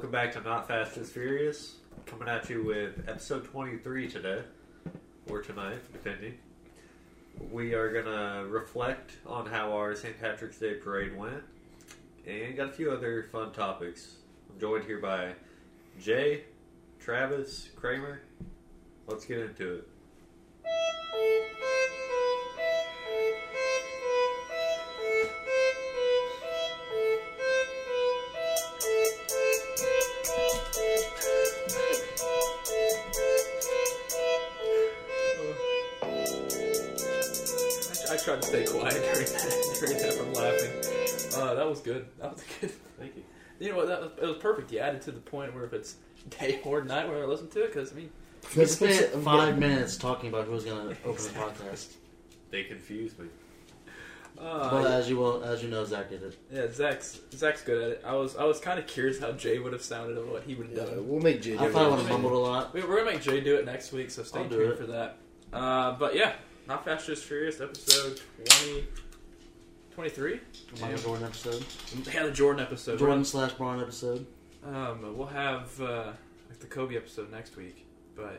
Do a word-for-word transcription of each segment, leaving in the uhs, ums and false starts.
welcome back to Not Fast as Furious. Coming at you with episode twenty-three today, or tonight, depending. We are going to reflect on how our Saint Patrick's Day parade went, and got a few other fun topics. I'm joined here by Jay, Travis, Kramer. Let's get into it. I tried to stay quiet during that, during that from laughing. Uh, that was good. That was good. Thank you. You know what? That was, it was perfect. You added to the point where if it's day or night when I listen to it, because I mean, We spent five minutes talking about who was going to open the podcast. They confused me. uh, But as you will, as you know, Zach did it. yeah, Zach's Zach's good at it. I was I was kind of curious how Jay would have sounded and what he would have Yeah, done. we'll make J. I thought I would have mumbled a lot. We, we're gonna make Jay do it next week, so stay I'll do tuned it. for that. Uh, but yeah, Not Fast Just Furious, episode twenty, twenty-three. Michael Jordan episode. Yeah, the Jordan episode. Jordan slash Braun episode. Um, we'll have uh, like the Kobe episode next week, but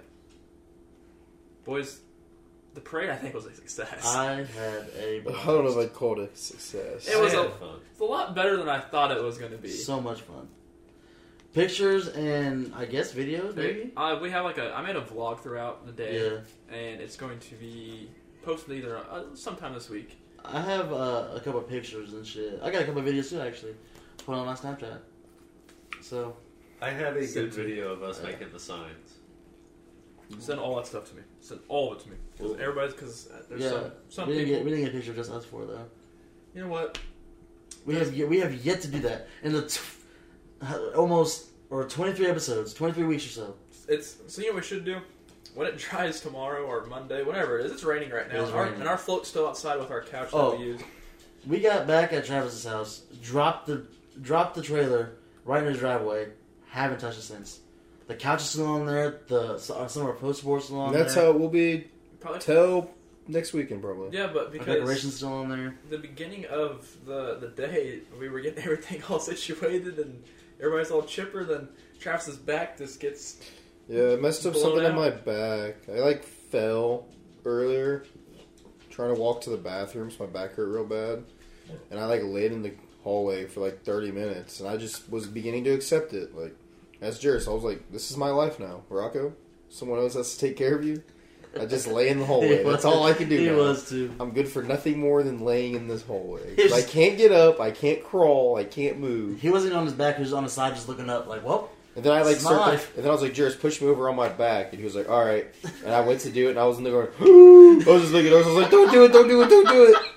boys, the parade I think was a success. I had a I don't know if I'd call it a success. It was I a- had fun. It's a lot better than I thought it was going to be. so much fun. Pictures and I guess videos, maybe. Uh, we have like a. I made a vlog throughout the day, Yeah, and it's going to be posted either uh, sometime this week. I have uh, a couple of pictures and shit. I got a couple of videos too, actually. Put on my Snapchat. So I have a Send good to- video of us uh, making the signs. Send all that stuff to me. Send all of it to me. Because Cool. everybody's because there's yeah, some some we didn't people. get we didn't get a picture of just us four though. You know what? We have yet- we have yet to do that in the t- almost or twenty-three episodes, twenty-three weeks or so. It's so you know what we should do. When it dries tomorrow or Monday, whatever it is, it's raining right now. It is Our, raining. and our float's still outside with our couch Oh. that we use. We got back at Travis's house, dropped the dropped the trailer right in his driveway. Haven't touched it since. The couch is still on there. The some of our poster boards still on That's there. how it will be Probably. till next weekend, probably. Yeah, but Our because decorations still on there. the beginning of the the day, we were getting everything all situated and everybody's all chipper. Then Travis's back just gets. Yeah, I messed up Blown something in out. my back. I like fell earlier trying to walk to the bathroom, so my back hurt real bad. And I like laid in the hallway for like thirty minutes, and I just was beginning to accept it. Like, as Jairus, I was like, this is my life now. Rocco, someone else has to take care of you. I just lay in the hallway. That's all I can do He now. was too. I'm good for nothing more than laying in this hallway. He was- I can't get up, I can't crawl, I can't move. He wasn't on his back. He was on his side, just looking up, like, well. And then I like It's my circled, life. and then I was like, Jairus, push me over on my back, and he was like, all right. And I went to do it, and I was in there going, I was just looking, I was like, don't do it, don't do it, don't do it.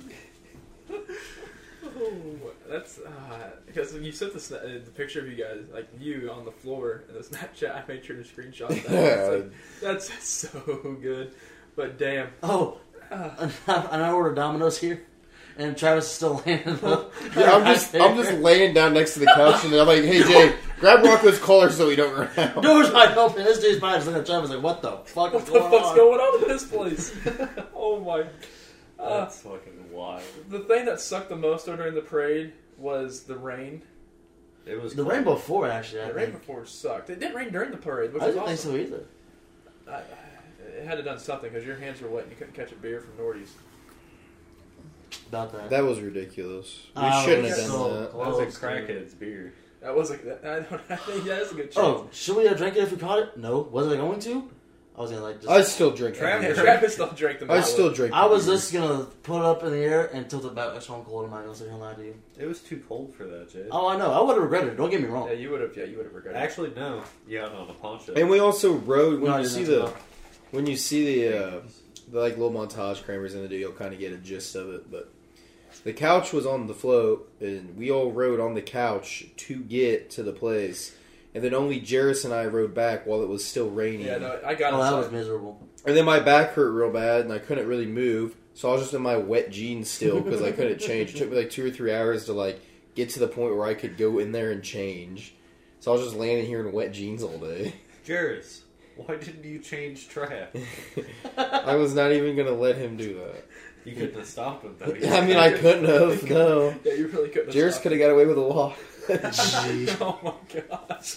Oh, that's uh, because when you sent the, sna- uh, the picture of you guys, like you on the floor in the Snapchat. I made sure to screenshot that. It's like, that's so good. But damn, Oh, uh, and I ordered Domino's here, and Travis is still laying in the. Yeah, I'm just, I'm just laying down next to the couch, and I'm like, hey Jay, grab Rocco's collar so we don't run out. Doors wide open. This dude's probably just looking at Travis like, what the fuck what is the going fuck's on? going on in this place? Oh my. Uh, That's fucking wild. the thing that sucked the most during the parade was the rain. It was The cool. rain before, actually, I The rain think. before sucked. It didn't rain during the parade, which I was didn't awesome. think so either. I, it had to done something because your hands were wet and you couldn't catch a beer from Nordy's. About that. That was ridiculous. We Oh, shouldn't have it's done so that. That was a close, crackhead's beer. That was like I don't. I think that is a good chance. Oh, should we have drank it if we caught it? No. Was I going to? I was gonna like just. I still drink Travis- that. Yeah, Travis still drank the. I Milo. still drink I was beer. just gonna put it up in the air and tilt it back. That's why I'm cold. I'm not gonna sit here and lie to you. It was too cold for that, Jay. Oh, I know. I would have regretted it. Don't get me wrong. Yeah, you would have. Yeah, you would have regretted. it. Actually, no. Yeah, no, the poncho. And we also rode, when No, I you didn't see know the, that. when you see the, uh, the like little montage Kramer's in the do, you'll kind of get a gist of it, but the couch was on the float, and we all rode on the couch to get to the place, and then only Jairus and I rode back while it was still raining. Yeah, no, I got Oh, that was inside. miserable. And then my back hurt real bad, and I couldn't really move, so I was just in my wet jeans still, because I couldn't change. It took me like two or three hours to like get to the point where I could go in there and change. So I was just landing here in wet jeans all day. Jairus, why didn't you change track? I was not even going to let him do that. You couldn't have stopped him, though. I mean, I couldn't have, no. Yeah, you really couldn't. have Jairus stopped. could have got away with a lot. Gee. Oh my gosh.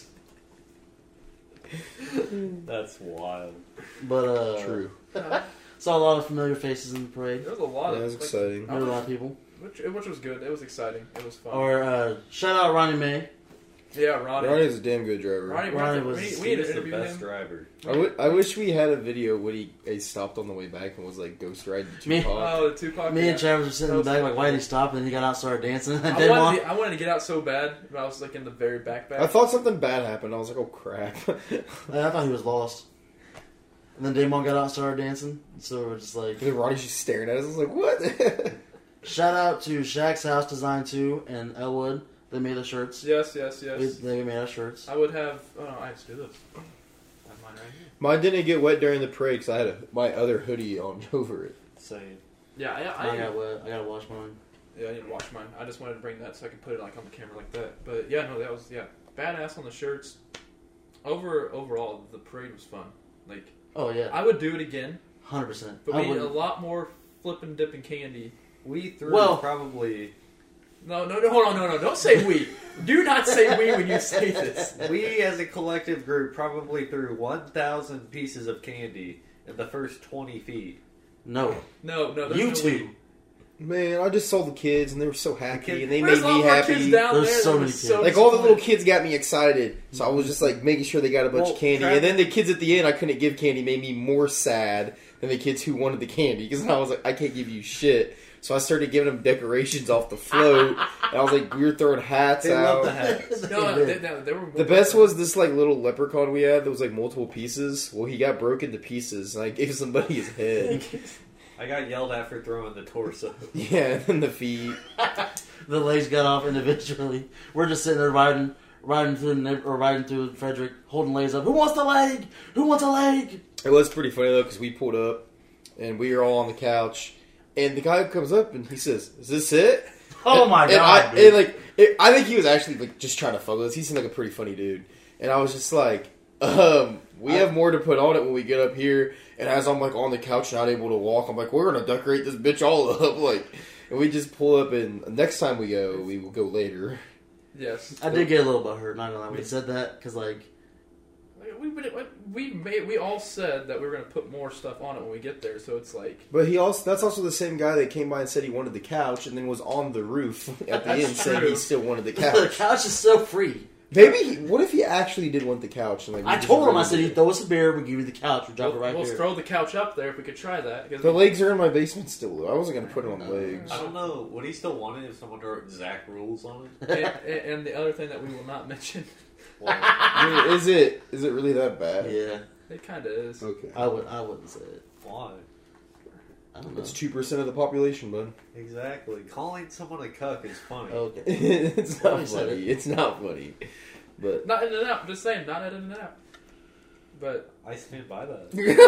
That's wild. But uh, True. saw a lot of familiar faces in the parade. There was a lot Yeah, of it was like, exciting. Met a lot of people. which, which was good. It was exciting. It was fun. Or uh, shout out Ronnie May. yeah, Ronnie. Ronnie's a damn good driver. Ronnie, Ronnie Ronnie was- we, we He need was to the interview best him. driver. I, w- I wish we had a video when he, he stopped on the way back and was like ghost riding Me- Tupac. Oh, the Tupac. Me yeah. and Travis were sitting in the That was back like, fun. why did he stop? And then he got out and started dancing. And I Damon, wanted, to, I wanted to get out so bad, but I was like in the very back back. I thought something bad happened. I was like, oh crap. I thought he was lost. And then Damon got out and started dancing. So we're just like, And then Ronnie's just staring at us. I was like, what? shout out to Shaq's House Design two and Elwood. They made the shirts. Yes, yes, yes. We- They made our shirts. I would have. Oh no, I have to do this. I have mine right here. Mine didn't get wet during the parade because I had a, my other hoodie on over it. Same. Yeah, yeah. I I, got wet. I gotta wash mine. yeah, I need to wash mine. I just wanted to bring that so I could put it like on the camera like that. But yeah, no, that was yeah, badass on the shirts. Over overall, the parade was fun. Like Oh yeah, I would do it again, hundred percent. but I we ate a wouldn't. lot more flipping dipping candy. We threw Well- probably. No, no, no, hold on, no, no, don't say we. Do not say we when you say this. We as a collective group probably threw one thousand pieces of candy in the first twenty feet. No, No, no, there's you no two. Man, I just saw the kids and they were so happy kids- and they There's made a lot me more kids happy. down There's there. so That many was kids. so Like all the little disappointing. kids got me excited, so I was just like making sure they got a bunch Well, of candy. Travis- And then the kids at the end I couldn't give candy made me more sad than the kids who wanted the candy because I was like, I can't give you shit. So I started giving them decorations off the float. And I was like, we were throwing hats They out. love the hats. No, They they, did. they, they were The best was this like little leprechaun we had that was like multiple pieces. Well, he got broken to pieces, and I gave somebody his head. I got yelled at for throwing the torso. Yeah, and then the feet. The legs got off individually. We're just sitting there riding, riding through, the neigh- or riding through Frederick, holding legs up. Who wants the leg? Who wants a leg? It was pretty funny though because we pulled up, and we were all on the couch, and the guy comes up and he says, "Is this it?" Oh my and god! I, dude. and like, it, I think he was actually like just trying to fuck with us. He seemed like a pretty funny dude, and I was just like, um, "We I- have more to put on it when we get up here." And as I'm like on the couch, not able to walk, I'm like, "We're gonna decorate this bitch all up." Like, and we just pull up, and next time we go, we will go later. Yes. I did get a little bit hurt. Not gonna lie, when he said that because like We, we, we, made, we all said that we were going to put more stuff on it when we get there, so it's like... But he also—that's also the same guy that came by and said he wanted the couch, and then was on the roof at the That's end saying true. he still wanted the the couch. couch is so free. Maybe he, what if he actually did want the couch? And like we I just told him, I rented said, it? "He'd throw us a beer, we give you the couch, we drop We'll, it right we'll here." throw the couch up there if we could try that. Because The legs are in my basement still. Though I wasn't gonna put it on No. legs. I don't know. Would he still want it if someone wrote exact rules on it? and, and, and the other thing that we will not mention, Well, I mean, is it is it really that bad? Yeah, it kind of is. Okay. I would. I wouldn't say it. why? I don't know. It's two percent of the population, bud. Exactly. Calling someone a cuck is funny. Okay. It's Well, not he said funny. It's not funny. But Not in and out, just saying, not in and out. But, I stand by that.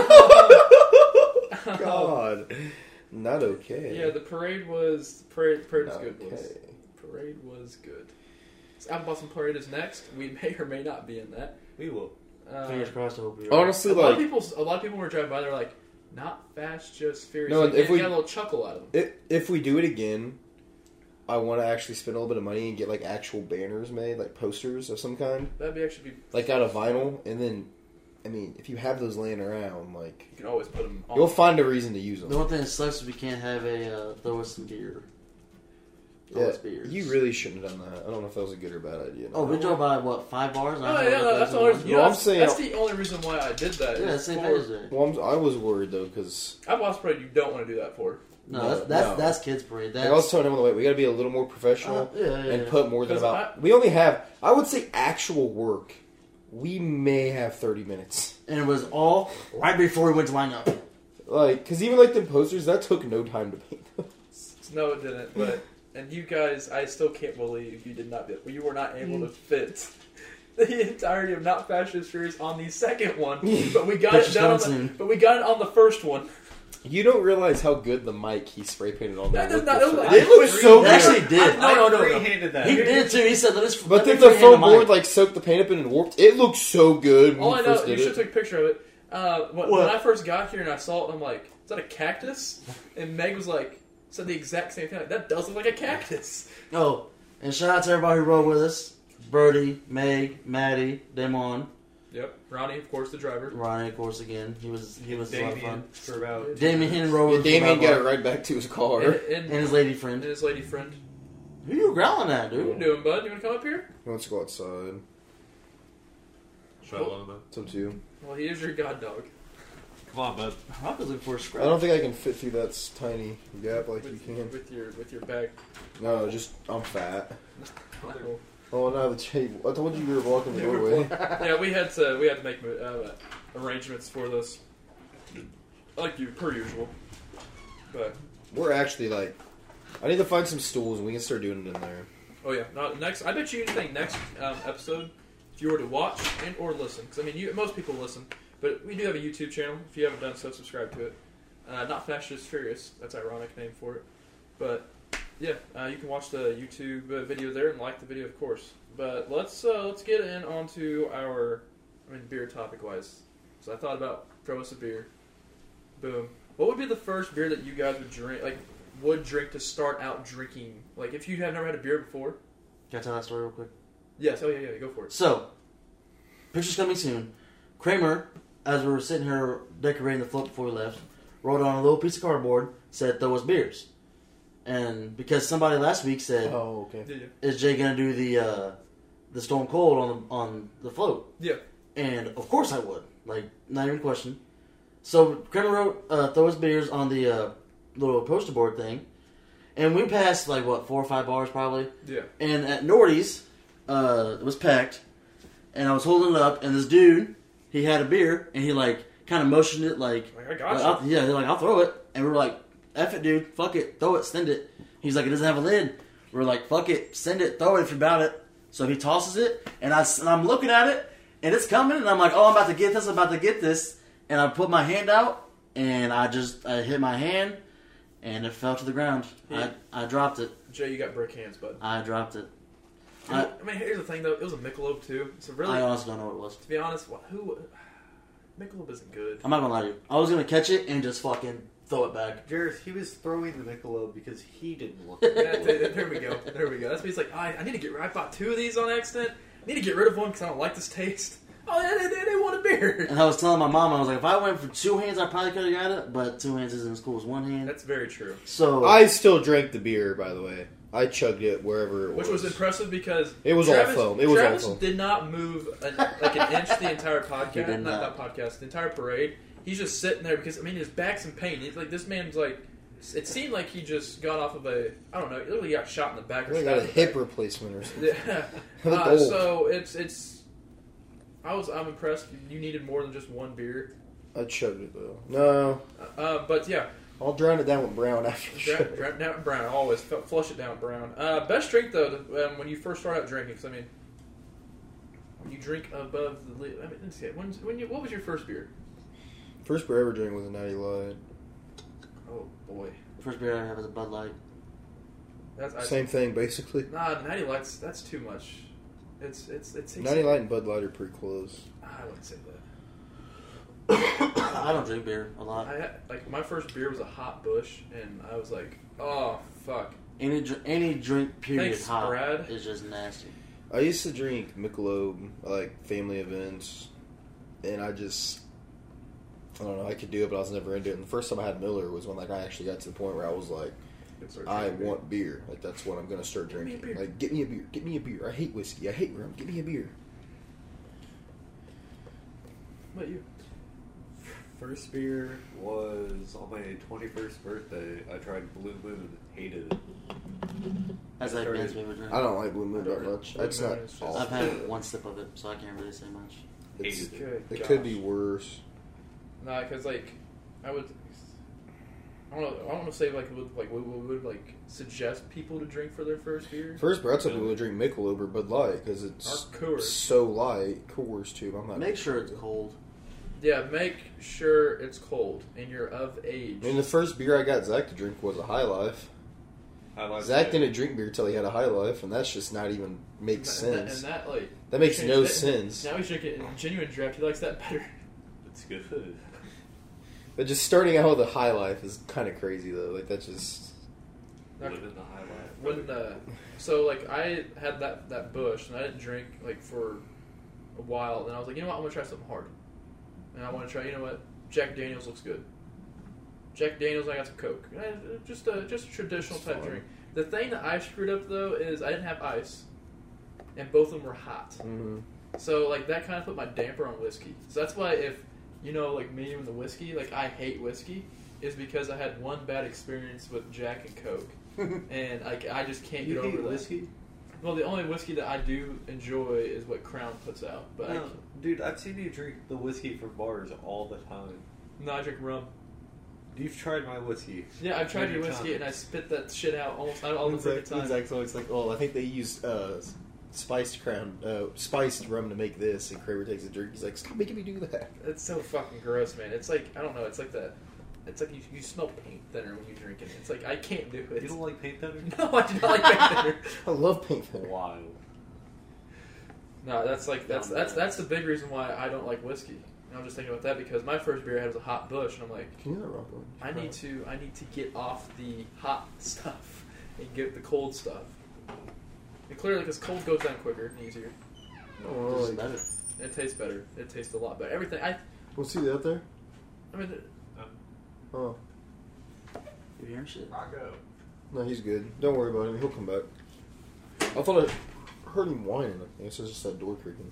God, not okay. yeah, the parade was, the parade, the parade was Not good, boys. okay. Parade was good. So Apple Blossom Parade is next. We may or may not be in that. We will. Uh, Fingers crossed. I hope you're right. Honestly, a lot of like people, a lot of people were driving by. They're like, "Not fast, just furious." No, Like, if and we- got a little chuckle out of them. if, if we do it again, I want to actually spend a little bit of money and get like actual banners made, like posters of some kind, That'd be actually be. like out of vinyl. And then, I mean, if you have those laying around, like You can always put them. on. you'll find a reason to use them. The one thing that sucks is we can't have a uh, throw us some beer. Throw Yeah, us beers. you really shouldn't have done that. I don't know if that was a good or bad idea. Oh, we drove by what five bars? Oh yeah, no, that's the only. You No, know, I'm that's, saying- that's the only reason why I did that. Yeah, is same for- page there. Well, I'm, I was worried though because Apple Blossom Parade, you don't want to do that for. No, No, that's that's, no. that's kids parade. That's like, I was telling him on the way, we got to be a little more professional uh, yeah, yeah, and yeah. put more than 'Cause about. I- we only have, I would say, actual work. We may have thirty minutes. And it was all right before we went to line up. Like, because even like the posters, that took no time to paint. No, it didn't. But and you guys, I still can't believe you did not. You were not able to fit the entirety of Not Fast and Furious on the second one. But we got Pictures it done. On coming the, soon. but we got it on the first one. You don't realize how good the mic he spray painted on That there does looked not- it before. was- It looks so He good. actually did. No, no, no, no. I free-handed that. He did too. He said, "Let us." But let then me the freehand foam mic." board like soaked the paint up and it warped. It looked so good when All we I know, first you did should it. take a picture of it. Uh, when, What? when I first got here and I saw it, I'm like, "Is that a cactus?" And Meg was like, said the exact same thing. Like, that does look like a cactus. Oh, And shout out to everybody who rode with us. Brody, Meg, Maddie, Damon, Yep. Ronnie, of course, the driver. Ronnie, of course, again. He was he was a lot of Damien fun. for about Damien rode Yeah, with Damien us got for it right back to his car. And, and, and, his lady and friend. his lady friend. Who you growling at, What you dude? doing, bud? You want to come up here? He wants to go outside. Should I let him know? It's up to you. Well, he is your god dog. Come on, bud. I was looking for a I scrap. don't think I can fit through that s- tiny gap like with, you can. with your with your bag. No, just I'm fat. Cool. Oh no, the table. I told you we were blocking the Yeah, we're doorway. Yeah, we had to we had to make uh, arrangements for this, like you per usual. But We're actually like, I need to find some stools and we can start doing it in there. oh yeah, now, next I bet you anything next um, episode, if you were to watch and or listen, because I mean you, most people listen, but we do have a YouTube channel. If you haven't done so, subscribe to it. Uh, not Fast Just Furious. That's an ironic name for it, but. Yeah, uh, you can watch the YouTube uh, video there and like the video, of course. But let's uh, let's get in onto our, I mean, beer topic wise. So I thought about throw us a beer. Boom. What would be the first beer that you guys would drink? Like, would drink to start out drinking? Like, if you have never had a beer before. Can I tell that story real quick? Yes. Oh yeah, yeah. Go for it. So, pictures coming soon. Kramer, as we were sitting here decorating the float before we left, wrote on a little piece of cardboard, said, throw us beers. And because somebody last week said, Oh, okay. Yeah. is Jay going to do the uh, the Stone Cold on the, on the float? Yeah. And of course I would. Like, not even a question. So, Kramer wrote, uh, throw us beers on the uh, little poster board thing. And we passed, like, what, four or five bars probably. Yeah. And at Nordy's, uh, it was packed. And I was holding it up, and this dude, he had a beer, and he, like, kind of motioned it, like, Like, I got like, you. I'll, yeah, he's like, I'll throw it. And we were like, F it, dude. Fuck it. Throw it. Send it. He's like, it doesn't have a lid. We're like, fuck it. Send it. Throw it if you're about it. So he tosses it, and, I, and I'm looking at it, and it's coming, and I'm like, oh, I'm about to get this. I'm about to get this. And I put my hand out, and I just I hit my hand, and it fell to the ground. Yeah. I, I dropped it. Jay, you got brick hands, bud. I dropped it. I, I, I mean, here's the thing though. It was a Michelob too. So really, I honestly don't know what it was. to be honest, what, who Michelob isn't good. I'm not gonna lie to you. I was gonna catch it and just fucking throw it back. Jared, he was throwing the Michelob because he didn't want Yeah, it. there, there we go. There we go. That's what he's like. I, I need to get. I bought two of these on accident. I need to get rid of one because I don't like this taste. Oh, they, they, they want a beer. And I was telling my mom, I was like, if I went for two hands, I probably could have got it, but two hands isn't as cool as one hand. That's very true. So I still drank the beer, by the way. I chugged it wherever it Which was. was impressive because It was Travis, all foam. It was Travis all foam. did not move an, like an inch the entire He podcast. did Not, not. not podcast. The entire parade. He's just sitting there because I mean his back's in pain. He's like this man's like. It seemed like he just got off of a. I don't know. He literally got shot in the back. I Or think I got a stabbed in the hip back. replacement or something. Yeah. I look Uh, old. so it's it's. I was I'm impressed. You needed more than just one beer. I chugged it though. No, Uh, but yeah, I'll drown it down with brown after the show. Dra- dra- down brown always F- flush it down brown. Uh, best drink though to- um, when you first start out drinking. 'Cause, I mean, when you drink above the. Li- I mean, let's see. When, when you what was your first beer? First beer I ever drank was a Natty Light. Oh boy, first beer I have is a Bud Light. that's I, Same thing, basically. Nah, Natty Lights. That's too much. It's it's it's. Natty Light and Bud Light are pretty close. I wouldn't say that. I don't drink beer a lot. I had, like my first beer was a Hot Bush, and I was like, oh fuck. Any dr- any drink period Thanks, hot Brad. is just nasty. I used to drink Michelob at, like family events, and I just I don't know I could do it, but I was never into it. And the first time I had Miller was when like I actually got to the point where I was like, Good start I drinking beer. want beer. Like that's what I'm gonna start Give me a drinking. beer. Like get me a beer. Get me a beer. I hate whiskey. I hate rum. Get me a beer. What about you? First beer was on my twenty-first birthday. I tried Blue Moon. Hated it. That's I like started- Ben's favorite drink. I don't like Blue Moon I don't that much. Blue It's Moon not. is just- awful. I've had one sip of it, so I can't really say much. It's, Hated it. Good it gosh. could be worse. Nah, because like I would. I don't know. I don't want to say like would like we would, would like suggest people to drink for their first beer. First beer, I tell people to drink Michelob or Bud Light because it's Or Coors. so light. Coors too. But I'm not. Make sure it's cold. Yeah, make sure it's cold and you're of age. I mean, the first beer I got Zach to drink was a High Life. I like Zach it. didn't drink beer till he had a High Life, and that's just not even makes and, that, and sense. that like That makes changed no it. sense. Now he's drinking genuine draft. He likes that better. It's good. But just starting out with a High Life is kind of crazy though. Like that's just Living the high life. When uh, so like I had that that Bush and I didn't drink like for a while, and I was like, you know what, I'm gonna try something hard, and I want to try. You know what, Jack Daniels looks good. Jack Daniels, I got some Coke. Uh, Just a just a traditional type Fun. drink. The thing that I screwed up though is I didn't have ice, and both of them were hot. Mm-hmm. So like that kind of put my damper on whiskey. So that's why if you know like me and the whiskey, like I hate whiskey, is because I had one bad experience with Jack and Coke, and like I just can't You get hate over that. whiskey? Well, the only whiskey that I do enjoy is what Crown puts out. But I, No, dude, I've seen you drink the whiskey from bars all the time. no, I drink rum. You've tried my whiskey. Yeah, I've tried Many your whiskey and I times. spit that shit out almost all the Zach, freaking time. Zach's always like, "Oh, I think they use uh, spiced crown, uh, spiced rum to make this." And Kramer takes a drink. He's like, "Stop making me do that." It's so fucking gross, man. It's like I don't know. It's like that. It's like you, you smell paint thinner when you drink it. It's like I can't do it. You don't like paint thinner? No, I do not like paint thinner. I love pink thinner. Wild. No, that's like that's No, that's man. that's the big reason why I don't like whiskey. And I'm just thinking about that because my first beer I had was a hot Bush, and I'm like, Can you not rock one? I need to I need to get off the hot stuff and get the cold stuff. And clearly, because cold goes down quicker and easier. Oh, Just like, better. It tastes better. It tastes a lot better. Everything. I. we'll see that there. I mean, Oh, You hearing shit? Rocco. no, he's good. Don't worry about him. He'll come back. I thought I heard him whining. I guess it's just that door creaking.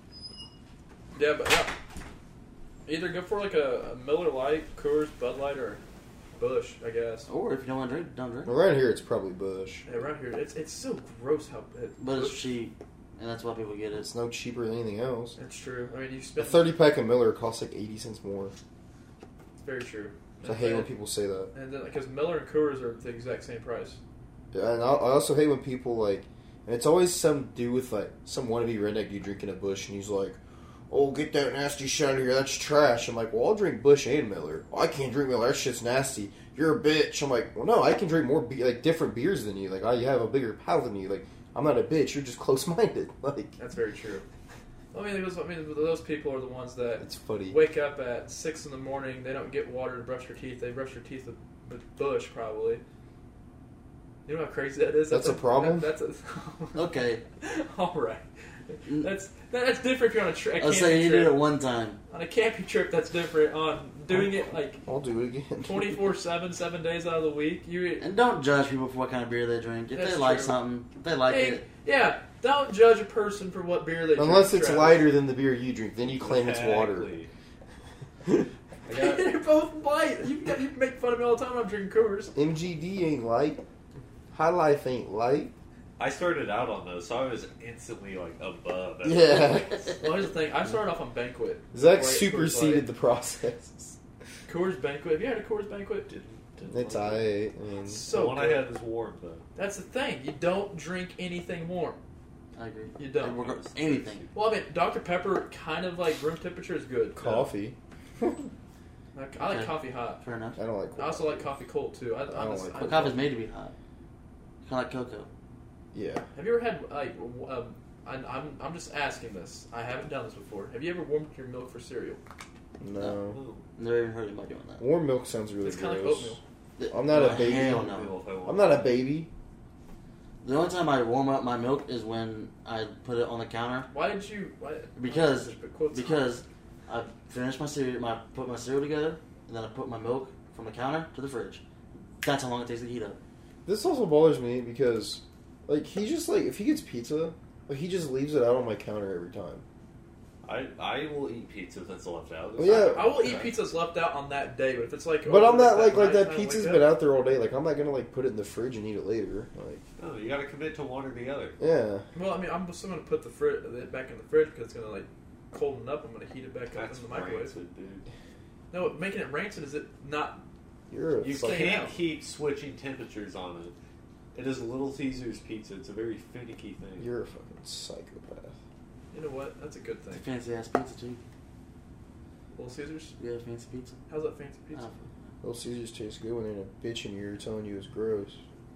yeah, but yeah. Either go for like a, a Miller Lite, Coors, Bud Light, or Bush, I guess. Or if you don't want to drink, don't drink. Around here, it's probably Bush. Yeah, around here, it's it's so gross how. It, But it's cheap, and that's why people get it. It's no cheaper than anything else. It's true. I mean, you A spend. thirty pack of Miller costs like eighty cents more. It's very true. So I hate when people say that. And then because Miller and Coors are the exact same price. Yeah, and I, I also hate when people like, and it's always some dude with like some wannabe redneck dude drinking a Bush, and he's like, "Oh, get that nasty shit out of here. That's trash." I'm like, "Well, I'll drink Bush and Miller. I can't drink Miller. That shit's nasty. You're a bitch." I'm like, "Well, no, I can drink more be- like different beers than you. Like, I have a bigger palate than you. Like, I'm not a bitch. You're just close minded." Like, That's very true. I mean, it was, I mean, those people are the ones that it's funny. wake up at six in the morning. They don't get water to brush their teeth. They brush their teeth with, with Bush, probably. You know how crazy that is? That's a problem? That, that's a, Okay. all right. That's that's different if you're on a, tri- a Let's camping say you did trip. it one time. On a camping trip, that's different. On doing it like I'll do it again. twenty-four seven, seven days out of the week, you And don't judge people for what kind of beer they drink. If That's they like true. something, if they like hey, it. yeah. Don't judge a person for what beer they drink. Unless it's Travis. lighter than the beer you drink, then you claim it's water. Exactly. I got- They're both light. You, you make fun of me all the time. I'm drinking Coors. M G D ain't light. High Life ain't light. I started out on those, so I was instantly like above. everything. Yeah. Well, here's the thing. I started off on Banquet. Zach Before I- superseded Coors the process. Light. Coors Banquet. Have you had a Coors Banquet? Didn't, didn't It's like it. I. I mean, So the one I good. had is warm though. That's the thing. You don't drink anything warm. I agree. You don't. And we're go- anything. Well, I mean, Doctor Pepper, kind of like room temperature is good. coffee. Like, I like Okay. coffee hot. Fair enough. I don't like. I also like coffee cold too. I, I don't like But coffee's made to be hot. Kind of like cocoa. Yeah. Have you ever had like? w- Um, I, I'm I'm just asking this. I haven't done this before. Have you ever warmed your milk for cereal? No. Ooh. Never even heard anybody doing that. Warm milk sounds really It's kind of gross. like oatmeal. I'm not a Oh, baby. Hell Feel no. if I want I'm not a to. baby. The only time I warm up my milk is when I put it on the counter Why did you? Why, Because- just put quotes on. because I finish my cereal, my put my cereal together, and then I put my milk from the counter to the fridge. That's how long it takes to heat up. This also bothers me because, like, he just like if he gets pizza, like he just leaves it out on my counter every time. I I will eat pizza that's left out. Well, yeah. I will eat pizzas left out on that day, but if it's like, But I'm not like that like night that and I pizza's wake been up- out there all day. Like I'm not gonna like put it in the fridge and eat it later. Like No, you got to commit to one or the other. yeah. Well, I mean, I'm still gonna put the fri- it back in the fridge because it's gonna like colden up. I'm gonna heat it back up That's in the microwave. rancid, dude. No, making it rancid is it not? You're a You Stay fucking, can't out. keep switching temperatures on it. It is Little Caesar's pizza. It's a very finicky thing. you're a fucking psychopath. You know what? That's a good It's a thing. fancy ass pizza too. Little Caesars. You got a fancy pizza? How's that fancy pizza? Oh. Little Caesars tastes good when they're in a bitch in your ear telling you it's gross.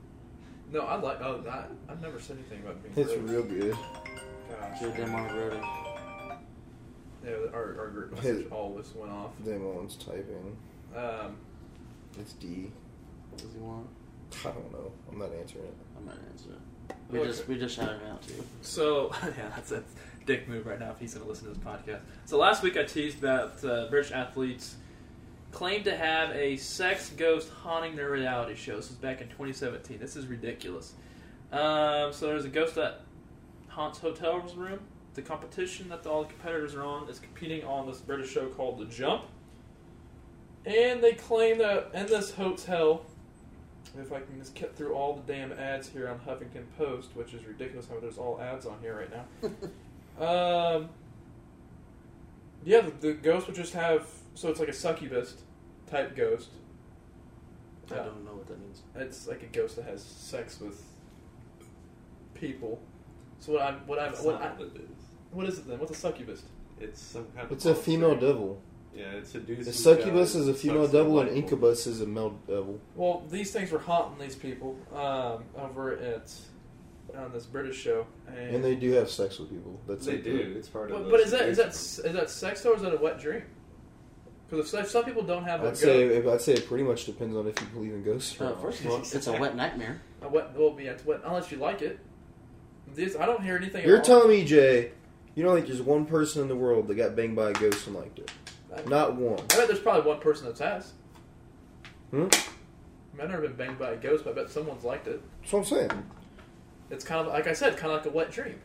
No, I like. Oh, I, I've never said anything about being. It's gross. real good. Gosh. Should have done more rotary. Yeah, our our group Hey. message all this went off. Them one's typing. Um, It's D. What does he want? I don't know. I'm not answering it. I'm not answering it. We Okay. just we just shouted him out too. So, yeah, that's a dick move right now if he's going to listen to this podcast. So last week I teased that uh, British athletes claim to have a sex ghost haunting their reality show. This was back in twenty seventeen. This is ridiculous. Um, so there's a ghost that haunts hotels room. The competition that all the competitors are on is competing on this British show called The Jump. And they claim that in this hotel, if I can just get through all the damn ads here on Huffington Post, which is ridiculous how there's all ads on here right now. um, yeah, the, the ghost would just have, so it's like a succubus type ghost. I Yeah. don't know what that means. It's like a ghost that has sex with people. So what I'm, what I'm, That's what, not I, what it is. what is it then? What's a succubus? It's some kind of. It's a female monster. devil. Yeah, it seduces. The succubus guys, is a female sucks the devil, and life incubus is a male devil. Well, these things were haunting these people um, over at on this British show, and, And they do have sex with people. force. That's They like do. It's part of. But, the but is that is that seduction. is that sex or is that a wet dream? Because if, if some people don't have a, I'd say I'd say it pretty much depends on if you believe in ghosts or Uh, not. first of all, it's a wet nightmare. a wet, well, yeah, it's wet unless you like it. This, I don't hear anything. You're at all. telling me, Jay, you don't think there's one person in the world that got banged by a ghost and liked it? I, Not one. I bet there's probably one person that has. Hmm? I mean, I've never been banged by a ghost, but I bet someone's liked it. That's what I'm saying. It's kind of like I said, kind of like a wet dream.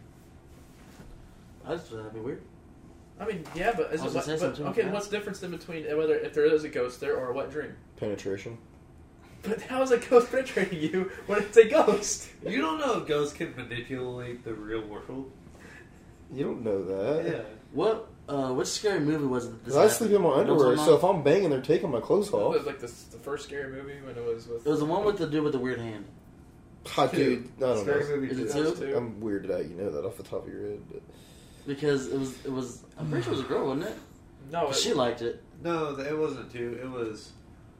That's that'd be weird. I mean, yeah, but, is I it was wet, gonna say but something okay, like what's the difference in between whether if there is a ghost there or a wet dream? Penetration. But how is a ghost penetrating you when it's a ghost? You don't know if ghosts can manipulate the real world. You don't know that. Yeah. What? Uh, which scary movie was it? That this 'Cause I happened? sleep in my You know what I'm underwear, talking so about? if I'm banging, they're taking my clothes It off. was like this, the first scary movie when it was with. It was the one with the dude with the weird hand. Ah, dude, I don't Scary know. movie Is it two. two? Two. I'm weirded out. You know that off the top of your head. But Because it was, it was. I'm pretty sure it was a girl, wasn't it? No, it, She liked it. No, it wasn't two. It was.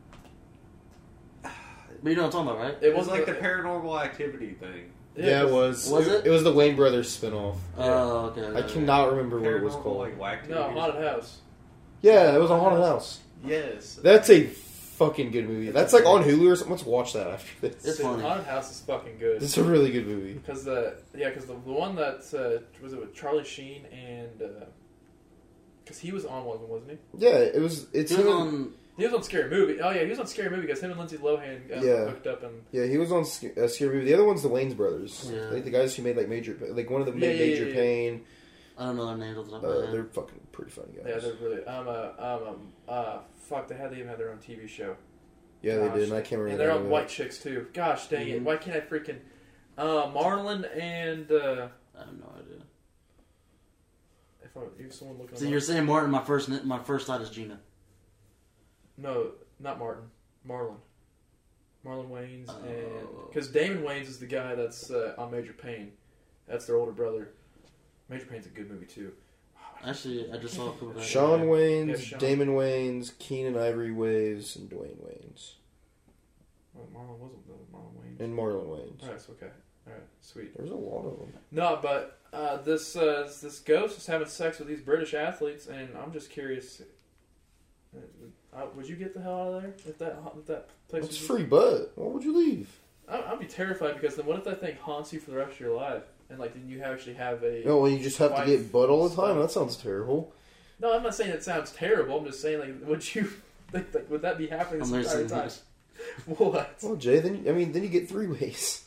But you know what I'm talking about, right? it It was wasn't like the paranormal activity thing. yeah, it was. Was it? It was the Wayne Brothers spinoff. Oh, okay. I okay. cannot remember what it was Paranormal called. like whack. No, haunted house. Yeah, it was a haunted house. Yes. That's a fucking good movie. That's like on Hulu or something. Let's watch that after this. It's Dude, funny. Haunted house is fucking good. It's a really good movie. Because the yeah, because the, the one that uh, was it with Charlie Sheen and because he was on one of them, wasn't he? Yeah, it was. It's He was him. on. He was on Scary Movie. Oh yeah, he was on Scary Movie because him and Lindsay Lohan got Yeah. hooked up and Yeah, he was on Sc- uh, Scary Movie. The other one's the Wayne's brothers. Yeah. Like the guys who made like Major, like one of them Yeah, made yeah, Major yeah, yeah. Pain. I don't know their names off the top Uh, of my head. they're fucking pretty funny guys. yeah, they're really um uh, um um, uh fuck they had they even had their own T V show. Yeah, Gosh. they did, and I can't remember. And the they're name on of White it. Chicks too. Gosh dang it! Mhm. Why can't I freaking uh, Marlon and uh, I have no idea. if I if someone looking. So them you're up- saying Martin? My first, my first thought is Gina. No, not Martin. Marlon. Marlon Wayans, Oh. and because Damon Wayans is the guy that's uh, on Major Payne. That's their older brother. Major Payne's a good movie too. Actually, I just saw a couple. Sean Yeah, Waynes, Sean. Damon Waynes, Keenan Ivory Waves, and Dwayne Waynes, Well, Marlon wasn't the Marlon Wayans. and Marlon Waynes. Alright, so okay. Alright, sweet. There's a lot of them. No, but uh, this uh, this ghost is having sex with these British athletes, and I'm just curious. Uh, would you get the hell out of there if that if that place? It's was- free butt. Why would you leave? I- I'd be terrified because then what if that thing haunts you for the rest of your life, and like then you actually have a. No, well, you just have to Wife get butt all the time. stuff. That sounds terrible. No, I'm not saying it sounds terrible. I'm just saying like, would you think like would that be happening I'm this entire listening. time? What? Well, Jay, then I mean, then you get three ways.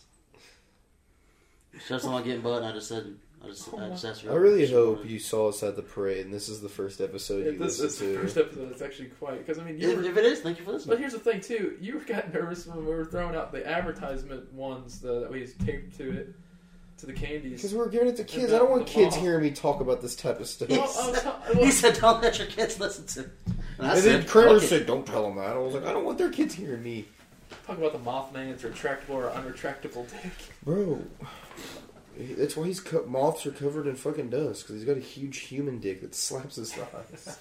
Just not getting butt. And I just said. I just. I just asked her. I really She hope wanted- you saw us at the parade, and this is the first episode Yeah, you this listened is the to. first episode. It's actually quite because I mean you If, were. if it is, thank you for But listening. here's the thing too. You got nervous when we were throwing out the advertisement ones the, that we taped to it, to the candies. Because we're giving it to kids. the- I don't want the kids mall. hearing me talk about this type of stuff. Well, I was ta- He well, said, "Don't let your kids listen to." it." And I And said, then Kramer "Fuck it." said, "Don't tell them that." I was like, "I don't want their kids hearing me, talk about the Mothman's retractable or unretractable dick. bro." That's why he's co- moths are covered in fucking dust because he's got a huge human dick that slaps his thighs,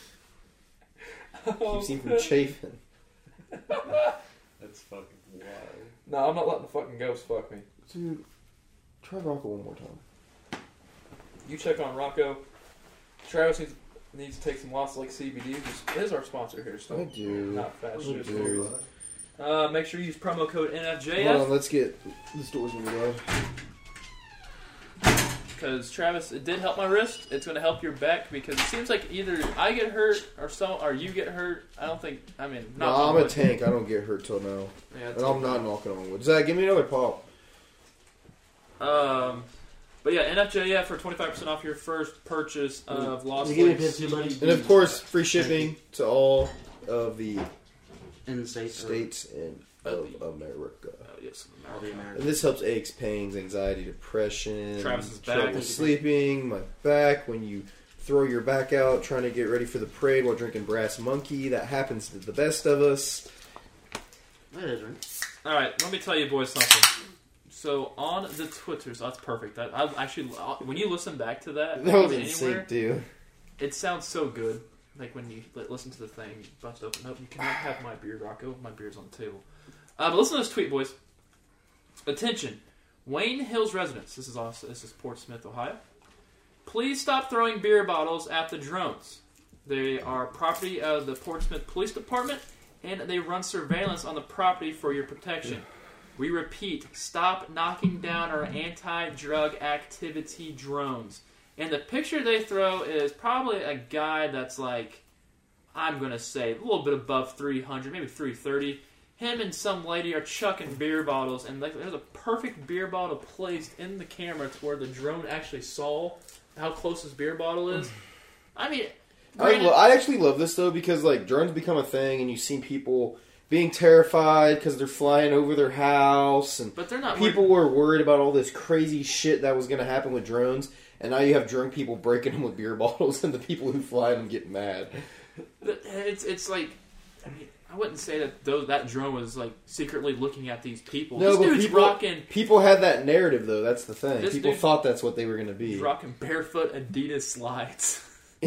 keeps him from chafing. That's fucking wild. No, I'm not letting the fucking ghost fuck me. Dude, try Rocco one more time. You check on Rocco. Travis needs, needs to take some Lost Lake C B D, which is our sponsor here. So I do. not fast. I just- do. Uh, make sure you use promo code N F J Hold on, F let's get the stores in the go. because Travis, it did help my wrist. It's going to help your back because it seems like either I get hurt or so, or you get hurt. I don't think. I mean, No, not I'm a tank. I don't get hurt till now. Yeah, And I'm not knocking on wood. Zach, give me another pop. Um, but yeah, N F J F for twenty-five percent off your first purchase of Lost You give me a Lakes. piss, buddy. And of course, free shipping to all of the In the States. states in of America. Oh, yes, All the And Americans. this helps aches, pains, anxiety, depression, Travis's trouble back. sleeping, my back, when you throw your back out trying to get ready for the parade while drinking Brass Monkey. That happens to the best of us. That is right. All right, let me tell you boys something. So on the Twitters, that's perfect. That I actually, when you listen back to that, That was anywhere, insane, dude. it sounds so good. Like when you li- listen to the thing, you bust open. Nope, you cannot have my beer, Rocco. My beer's on the table. Uh, but listen to this tweet, boys. Attention, Wayne Hills residents. This is also this is Portsmouth, Ohio. Please stop throwing beer bottles at the drones. They are property of the Portsmouth Police Department, and they run surveillance on the property for your protection. We repeat, stop knocking down our anti-drug activity drones. And the picture they throw is probably a guy that's like, I'm going to say, a little bit above three hundred, maybe three thirty. Him and some lady are chucking beer bottles, and like, there's a perfect beer bottle placed in the camera to where the drone actually saw how close this beer bottle is. I mean, I, granted- lo- I actually love this, though, because like drones become a thing, and you see people being terrified because they're flying over their house, and but they're not people were worried about all this crazy shit that was going to happen with drones, and now you have drunk people breaking them with beer bottles, and the people who fly them get mad. It's it's like, I mean, I wouldn't say that those, that drone was like secretly looking at these people. No, this but dude's people, rocking, people had that narrative, though. That's the thing. This People dude- thought that's what they were going to be. he's rocking barefoot Adidas slides.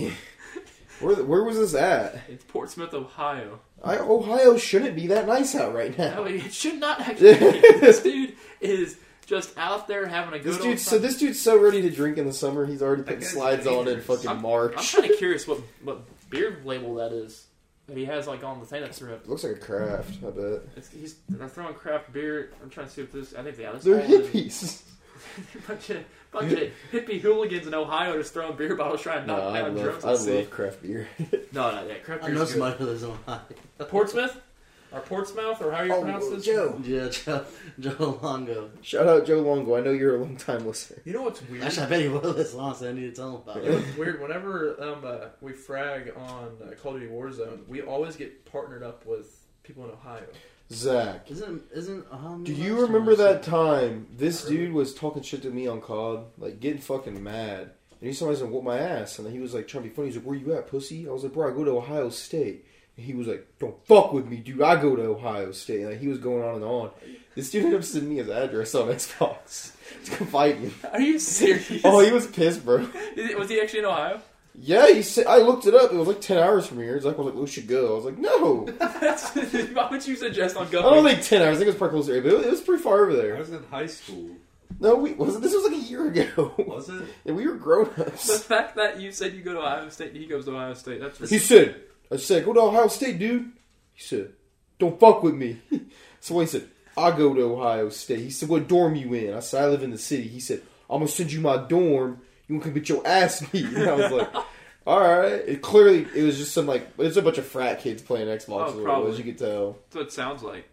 Where, where was this at? It's Portsmouth, Ohio. I, Ohio shouldn't be that nice out right now. No, it should not actually be. This dude is just out there having a good This old dude, time. so this dude's so ready to drink in the summer. He's already putting guy's slides on in dangerous. fucking I'm, March. I'm kind of curious what, what beer label that is. That he has like on the thing that's through it. It looks like a craft. I bet It's, he's they're throwing craft beer. I'm trying to see what this. I think yeah, this they're all is- hippies. bunch of bunch of hippie hooligans in Ohio just throwing beer bottles trying to No, knock I down love, drones. I at sea. love craft beer. No, no, yeah, craft I beer. know is good. somebody who lives in Ohio. Portsmouth or Portsmouth or how you Oh, pronounce this? Joe. Yeah, Joe, Joe Longo. Shout out Joe Longo. I know you're a long time listener. You know what's weird? Actually, I bet he will listen. Honestly, I need to tell him about You know it. what's weird? Whenever um, uh, we frag on uh, Call of Duty Warzone, we always get partnered up with people in Ohio. Zach, Isn't isn't um, do you remember that time this dude was talking shit to me on C O D, like getting fucking mad, and he somebody's gonna whoop my ass, and then he was like trying to be funny. He's like, "Where you at, pussy?" I was like, "Bro, I go to Ohio State." And he was like, "Don't fuck with me, dude. I go to Ohio State." And like, he was going on and on. This dude ended up sending me his address on Xbox to come fight me. Are you serious? Oh, he was pissed, bro. Was he actually in Ohio? Yeah, he said. I looked it up. It was like ten hours from here. Zach was like, "We should go." I was like, "No, That's, why would you suggest on I going? don't think ten hours. I think it was probably closer, but it was, it was pretty far over I there." was in high school. No, we wasn't. This was like a year ago. Was it? And we were grown The ups. fact that you said you go to Ohio State and he goes to Ohio State, that's He said, "I said, go to Ohio State, dude." He said, "Don't fuck with me." So what he said, "I go to Ohio State." He said, "What dorm you in?" I said, "I live in the city." He said, "I'm gonna send you my dorm. You gonna come get your ass beat." And I was like, "All right." It clearly it was just some like it's a bunch of frat kids playing Xbox. Oh, or what it probably. was, you could tell. That's what it sounds like.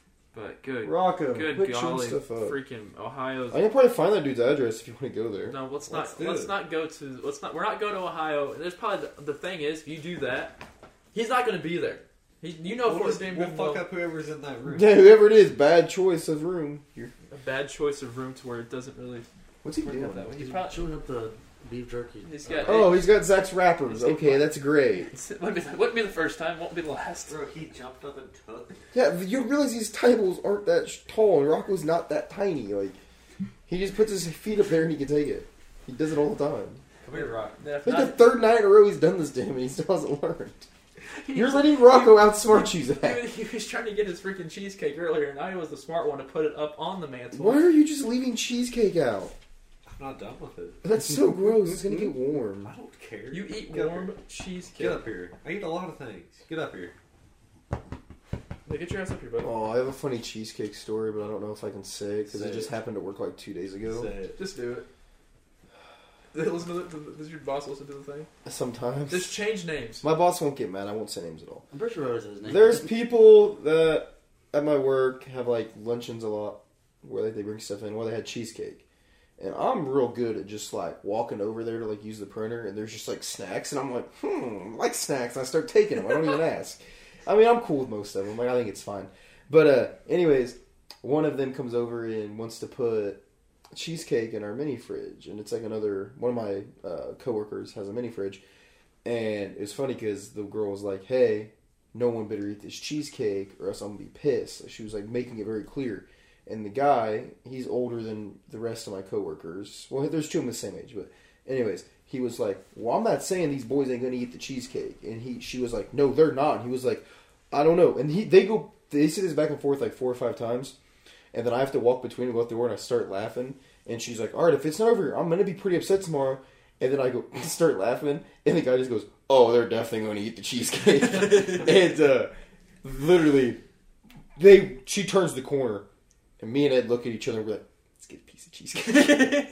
But good. Rocco, Good quit shooting golly. stuff up. Freaking Ohio's. I can probably find that dude's address if you want to go there. No, let's Let's not. do Let's it. not go to. Let's not. We're not going to Ohio. And there's probably the, the thing is, if you do that, he's not going to be there. He, you know, We'll, for just, damn we'll good fuck well, up whoever's in that room. Yeah, whoever it is, bad choice of room. You're, a bad choice of room to where it doesn't really what's he work doing? out that way. He's He's probably. chewing up the beef jerky. He's got. Oh, he's got Zach's rappers. Okay, that's great. It wouldn't be, wouldn't be the first time. Won't be the last. Bro, he jumped up and took. Yeah, you realize these tables aren't that sh- tall, and Rocco's not that tiny. Like, he just puts his feet up there and he can take it. He does it all the time. Come here, Rock. Yeah, if Like the not- third night in a row he's done this to him, and he still hasn't learned. You're letting Rocco outsmart you, Zach. He was trying to get his freaking cheesecake earlier, and I was the smart one to put it up on the mantle. Why are you just leaving cheesecake out? I'm not done with it. That's so gross. It's gonna get warm. I don't care. You eat Get up warm here. cheesecake. Get up here. I eat a lot of things. Get up here. Hey, get your ass up here, buddy. Oh, I have a funny cheesecake story, but I don't know if I can say it because Say it just it. happened at work like two days ago. Say it. Just do it. Did they listen to the, does your boss listen to the thing? Sometimes. Just change names. My boss won't get mad. I won't say names at all. I'm pretty sure I always said his name. There's people that at my work have like luncheons a lot where like, they bring stuff in, where they had cheesecake. And I'm real good at just like walking over there to like use the printer, and there's just like snacks, and I'm like, hmm, I like snacks, and I start taking them. I don't even ask. I mean, I'm cool with most of them. Like, I think it's fine. But uh, anyways, one of them comes over and wants to put cheesecake in our mini fridge, and it's like another one of my uh, coworkers has a mini fridge, and it was funny because the girl was like, "Hey, no one better eat this cheesecake, or else I'm gonna be pissed." Like, she was like making it very clear. And the guy, he's older than the rest of my coworkers. Well, there's two of them the same age, but anyways, he was like, "Well, I'm not saying these boys ain't gonna eat the cheesecake," and he, she was like, "No, they're not." And he was like, "I don't know," and he, they go, they say this back and forth like four or five times. And then I have to walk between them, go out the door, and I start laughing. And she's like, "All right, if it's not over here, I'm going to be pretty upset tomorrow." And then I go, start laughing. And the guy just goes, "Oh, they're definitely going to eat the cheesecake." And uh, literally, they she turns the corner. And me and Ed look at each other and we're like, "Let's get a piece of cheesecake."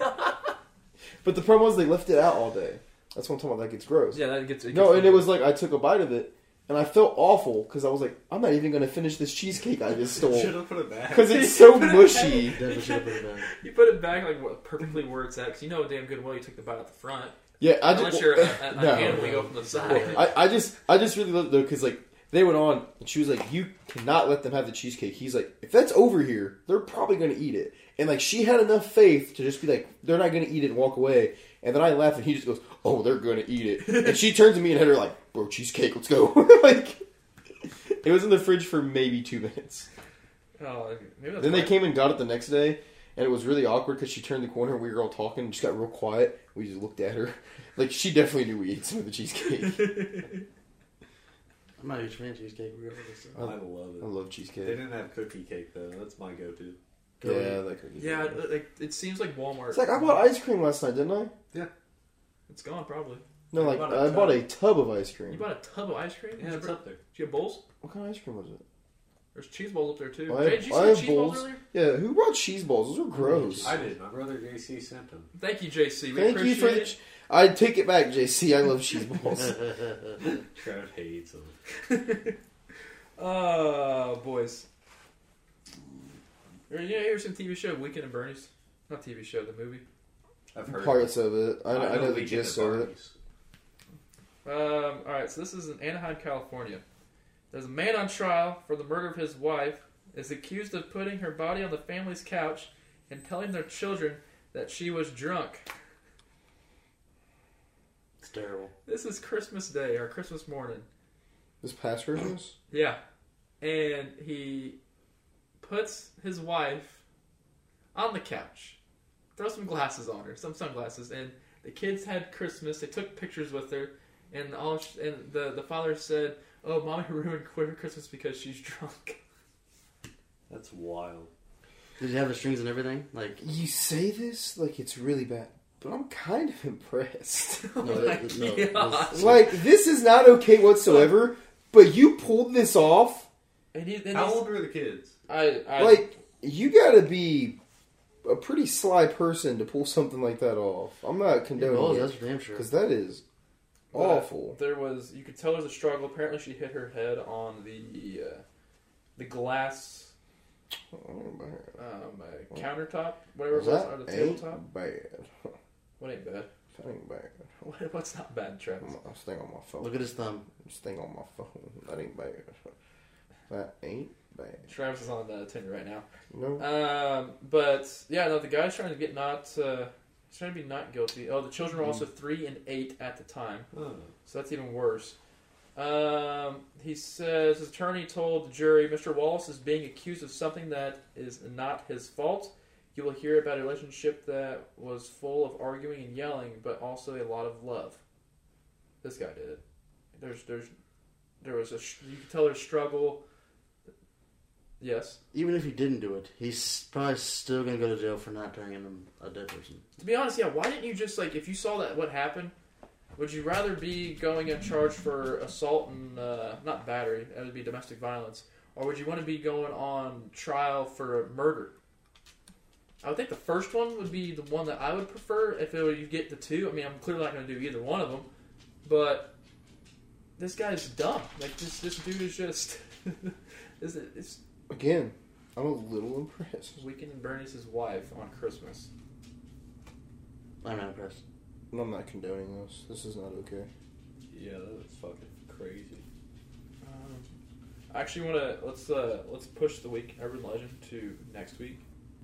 But the problem was they left it out all day. That's what I'm talking about. That gets gross. Yeah, that gets. It gets No, and funny. it was like, I took a bite of it. And I felt awful because I was like, I'm not even going to finish this cheesecake I just stole. Should have put it back. Because it's so mushy. Definitely should have put it back. You put it back like what, perfectly where it's at, because you know damn good well you took the bite out the front. Yeah, I Unless just you're a, a, no. an animal, you go from the side. I, I just I just really loved it though because like they went on and she was like, "You cannot let them have the cheesecake." He's like, "If that's over here, they're probably going to eat it." And like she had enough faith to just be like, "They're not going to eat it," and walk away. And then I laugh and he just goes, "Oh, they're going to eat it." And she turns to me and had her like, "Bro, cheesecake, let's go." Like it was in the fridge for maybe two minutes. Oh, maybe that's Then they why- came and got it the next day, and it was really awkward because she turned the corner and we were all talking and just got real quiet. We just looked at her. Like, she definitely knew we ate some of the cheesecake. I'm not a huge fan of cheesecake. Regardless. So. I love it. I love They cheesecake. didn't have cookie cake though. That's my go-to. Yeah, that cookie. Yeah, it, it, it seems like Walmart. It's like, I bought ice cream last night, didn't I? It's gone probably. No, You like, bought a I tub. bought a tub of ice You cream. bought a tub of ice cream? Yeah, Did you it's bring- up there. Did you get bowls? What kind of ice cream was it? There's cheese balls up there too. I have- Jay, did you I see have cheese balls bowls. earlier? Yeah, who brought cheese balls? Those are gross. I did. My brother J C sent them. Thank you, J C. We Thank you appreciate for the... it. Ch- I take it back, J C. I love cheese balls. Trav hates them. Oh, boys. You know, here's some T V show, Weekend at Bernie's. Not T V show, the movie. I've heard. Parts of it. I, I, know the Weekend gist at of it. Barney's. Um, alright, so this is in Anaheim, California. There's a man on trial for the murder of his wife, is accused of putting her body on the family's couch and telling their children that she was drunk. It's terrible. This is Christmas Day, or Christmas morning. This past Christmas? Yeah. And he puts his wife on the couch, throws some glasses on her, some sunglasses, and the kids had Christmas. They took pictures with her, and all sh- and the, the father said, "Oh, mommy ruined Christmas because she's drunk." That's wild. Did you have the strings and everything? Like, You say this like it's really bad, but I'm kind of impressed. Oh no, my it- no, God. it's- Like, this is not okay whatsoever, but you pulled this off. And he, and How he's- old were the kids? I, I, Like, you gotta be a pretty sly person to pull something like that off. I'm not oh, condoning that's it, for damn sure. because that is but awful. There was, you could tell there was a struggle. Apparently, she hit her head on the uh, the glass um, uh, countertop, whatever it was, or the That ain't tabletop. bad. What ain't bad? That ain't bad. What, what's not bad, Travis? I'm, I'm staying on my phone. Look at his thumb. I'm staying on my phone. That ain't bad. That ain't bad. Travis is on the Tinder right now. No. Um, but yeah, no, the guy's trying to get not. Uh, he's trying to be not guilty. Oh, the children were also three and eight at the time, Oh. so that's even worse. Um, he says his attorney told the jury, Mister Wallace is being accused of something that is not his fault. You will hear about a relationship that was full of arguing and yelling, but also a lot of love. This guy did it. There's, there's, there was a. You could tell there's struggle. Yes. Even if he didn't do it, he's probably still gonna go to jail for not turning him a dead person. To be honest, yeah. Why didn't you just like, if you saw that what happened, would you rather be going in charge for assault and uh, not battery? That would be domestic violence, or would you want to be going on trial for a murder? I would think the first one would be the one that I would prefer if it were, you get the two. I mean, I'm clearly not going to do either one of them, but this guy's dumb. Like this, this dude is just. is it? It's Again, I'm a little impressed. weakening Bernie's wife on Christmas. I'm not impressed. I'm not condoning this. This is not okay. Yeah, that's fucking crazy. Um, I actually want to let's uh, let's push the week Urban Legend to next week,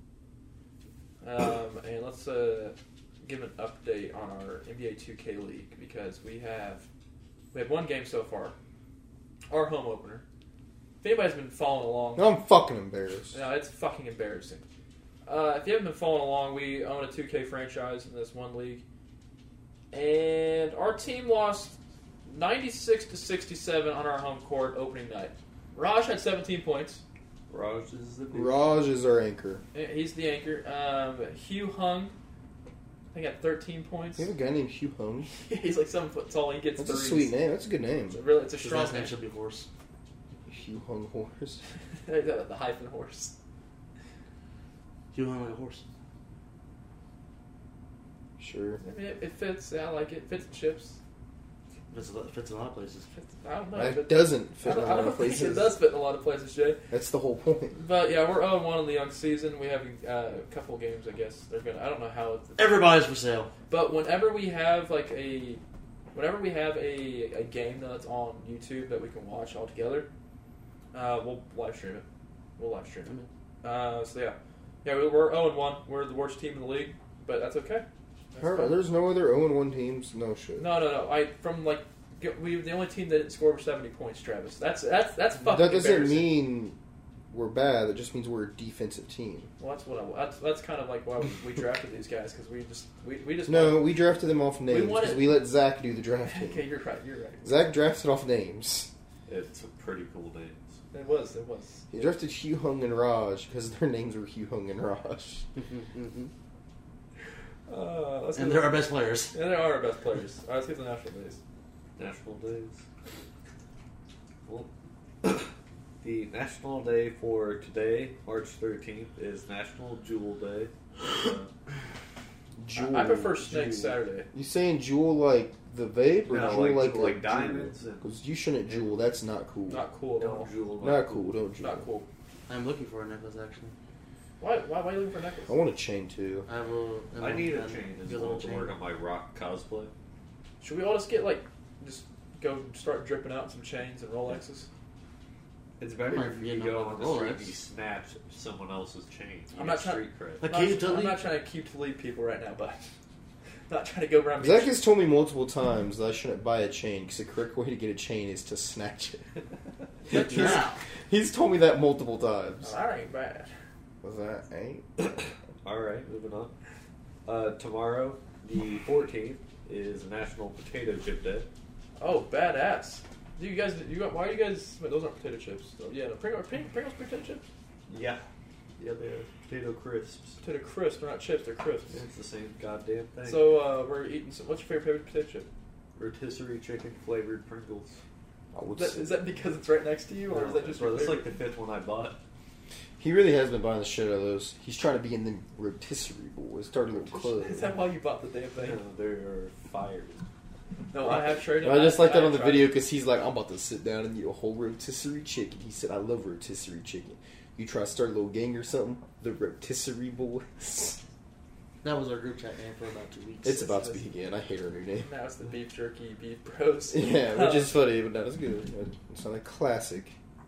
um, and let's uh, give an update on our N B A two K League because we have we have one game so far, our home opener. If anybody's been following along, No, I'm fucking embarrassed. no, it's fucking embarrassing. Uh, if you haven't been following along, we own a two K franchise in this one league, and our team lost ninety-six to sixty-seven on our home court opening night. Raj had seventeen points. Raj is the dude. Raj is our anchor. He's the anchor. Um, Hugh Hung, I think, had thirteen points. You have a guy named Hugh Hung? He's like seven foot tall. He gets That's a threes. sweet name. That's a good name. It's a really, it's a His strong last name name. should be Horse. Hugh Hung Horse. the, the hyphen horse. You want like a horse? Sure. I mean, it, it fits. Yeah, I like it. It fits the chips. Fits a lot, fits a lot of places. Fits, I don't know. It but doesn't I fit in don't, a I lot don't of think it places. does fit in a lot of places, Jay. That's the whole point. But yeah, we're oh and one in the young season. We have uh, a couple games, I guess. They're gonna. I don't know how. It's, Everybody's for sale. but whenever we have like a, whenever we have a, a game that's on YouTube that we can watch all together, uh, we'll live stream it. We'll live stream it. Uh, so yeah, yeah, we- we're oh and one. We're the worst team in the league, but that's okay. That's Her- fine. There's no other oh and one teams? No shit. No, no, no. I from like get- we the only team that didn't score over seventy points. Travis. That's that's that's fucking. That doesn't embarrassing. mean we're bad. It just means we're a defensive team. Well, that's what I, that's that's kind of like why we, we drafted these guys because we just we, we just No, we drafted them off names wanted- because we let Zach do the drafting. Okay, you're right. You're right. Zach drafted off names. It's a pretty cool names. It was. It was. He drafted Hugh Hung and Raj because their names were Hugh Hung and Raj. Uh, let's And get- they're our best players. and they are our best players. All right, let's get to the national days. National days. Well, the national day for today, March thirteenth, is National Jewel Day. Uh, Jewel. I, I prefer Snake Jewel. Saturday. You saying jewel like the vape or No, jewel like- like, like a diamonds and- Because you shouldn't jewel. That's not cool. Not cool at all. don't jewel. Not cool. Don't jewel. Not cool. I'm looking for a necklace actually. Why? Why? Why are you looking for a necklace? I want a chain too. I will. I need a I'll chain as get a well little to chain. work on my rock cosplay. Should we all just get like just go start dripping out some chains and Rolexes? It's better Might if be you getting go up on on the the street Rolex. and you snatch someone else's chain. You I'm get not trying- street cred. Like Not- Katie I'm Tully? not trying to keep to lead people right now, but not trying to go around. Zach has told me multiple times that I shouldn't buy a chain because the correct way to get a chain is to snatch it. he's, Now. he's told me that multiple times. Oh, that ain't bad. Was that ain't? All right, moving on. Uh, tomorrow, the fourteenth, is National Potato Chip Day. Oh, badass. Do you guys? You got? Why are you guys? Wait, those aren't potato chips. Though. Yeah, no, Pringles, Pringles potato chips. Yeah. Yeah, they're potato crisps. Potato crisps. They're not chips. They're crisps. It's the same goddamn thing. So uh, we're eating. Some, what's your favorite potato chip? rotisserie chicken flavored Pringles. I would Is that, say- is that because it's right next to you, or is that just Bro, your that's like favorite? the fifth one I bought. He really has been buying the shit out of those. He's trying to be in the rotisserie boys. Started a little club. Is that why you bought the damn No, thing? they're fired. No, I have traded. I just like that on the tried- video because he's like, I'm about to sit down and eat a whole rotisserie chicken. He said, I love rotisserie chicken. You try to start a little gang or something? The rotisserie boys. That was our group chat name for about two weeks. It's about to be again. I hate her new name. Now it's the beef jerky, beef bros. Yeah, which is funny, but that was good. It's not a classic.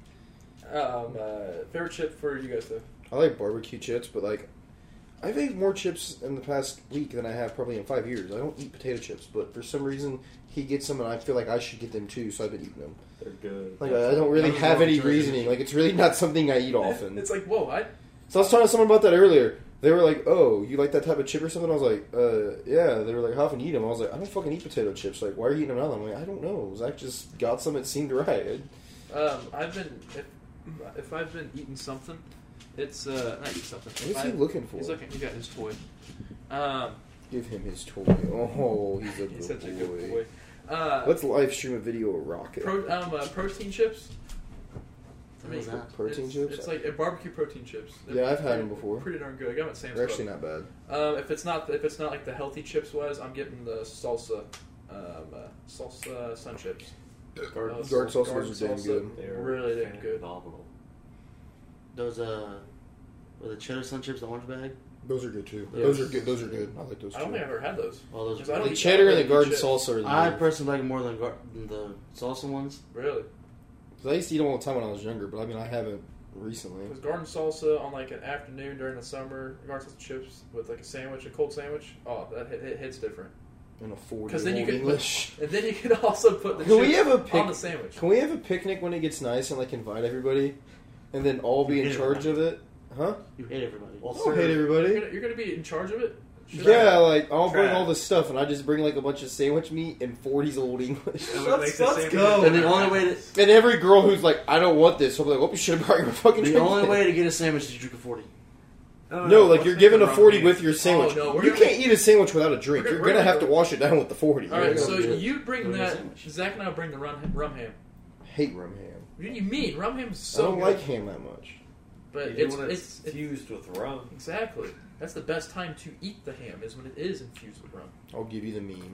Um, uh, favorite chip for you guys though? I like barbecue chips, but like, I've ate more chips in the past week than I have probably in five years. I don't eat potato chips, but for some reason he gets them, and I feel like I should get them too. So I've been eating them. They're good. Like I don't really That was have more any detergent. reasoning. Like it's really not something I eat often. It's like whoa, I So I was talking to someone about that earlier. They were like, "Oh, you like that type of chip or something?" I was like, "Uh, yeah." They were like, "How often do you eat them?" I was like, "I don't fucking eat potato chips. Like, why are you eating them now?" I'm like, "I don't know. Zach just got some. It seemed right." um, I've been if if I've been eating something, it's uh not eating something. What If is he I- looking for? He's looking. He got his toy. Um, Give him his toy. Oh, he's a good he's such boy. a good boy. Uh, Let's live stream a video of Rocket. pro, um, uh, protein chips. I mean, What's that? Protein it's, chips? It's like uh, barbecue protein chips. They're Yeah, I've had pretty- them before. Pretty darn good. I got them at Sam's They're Club. actually not bad. Um, if it's not if it's not like the healthy chips was, I'm getting the salsa, um, uh, salsa sun chips. Garden, Those- Guard salsas garden are damn salsa. good. They're Really damn good. phenomenal. Those uh, were the cheddar sun chips, the orange bag. Those are good too. Yeah. Those are good. Those are good. I like those. I don't too. think I've ever had those. All those. 'Cause I don't The eat- cheddar I and don't the really garden eat chips. salsa are the I good. personally like them more than, gar- than the salsa ones. Really? 'Cause I used to eat them all the time when I was younger, but I mean I haven't recently. Because garden salsa on like an afternoon during the summer, garden salsa chips with like a sandwich, a cold sandwich. Oh, that hit, it hits different. In a forty Because then you old could English. Put, and then you could also put the Can we chips have a on pic- the sandwich. Can we have a picnic when it gets nice and like invite everybody, and then all be in Yeah. charge of it? Huh? You hate everybody. Well, I don't hate You're everybody. gonna, you're gonna be in charge of it. Should Yeah, I? like I'll bring Try. all the stuff, and I just bring like a bunch of sandwich meat and forties old English. And what makes the let's sandwich go. better And the only way is- And every girl who's like, I don't want this, I'll be like, well, you should have brought your fucking The drink only then. way to get a sandwich is to drink a forty. No, No, like let's you're make given the a rum forty hand. with your sandwich. Oh, no, we're you gonna- can't eat a sandwich without a drink. We're You're gonna- gonna we're have to gonna- wash it down with the forty. All right, Yeah, so do it. you bring Do it that. as a sandwich. Zach and I bring the rum, rum ham. hate rum ham. What do you mean? Rum ham is I so don't good. like ham that much. But You do it's when it's, it's, it's fused with rum. exactly that's the best time to eat the ham is when it is infused with rum. I'll give you the meme.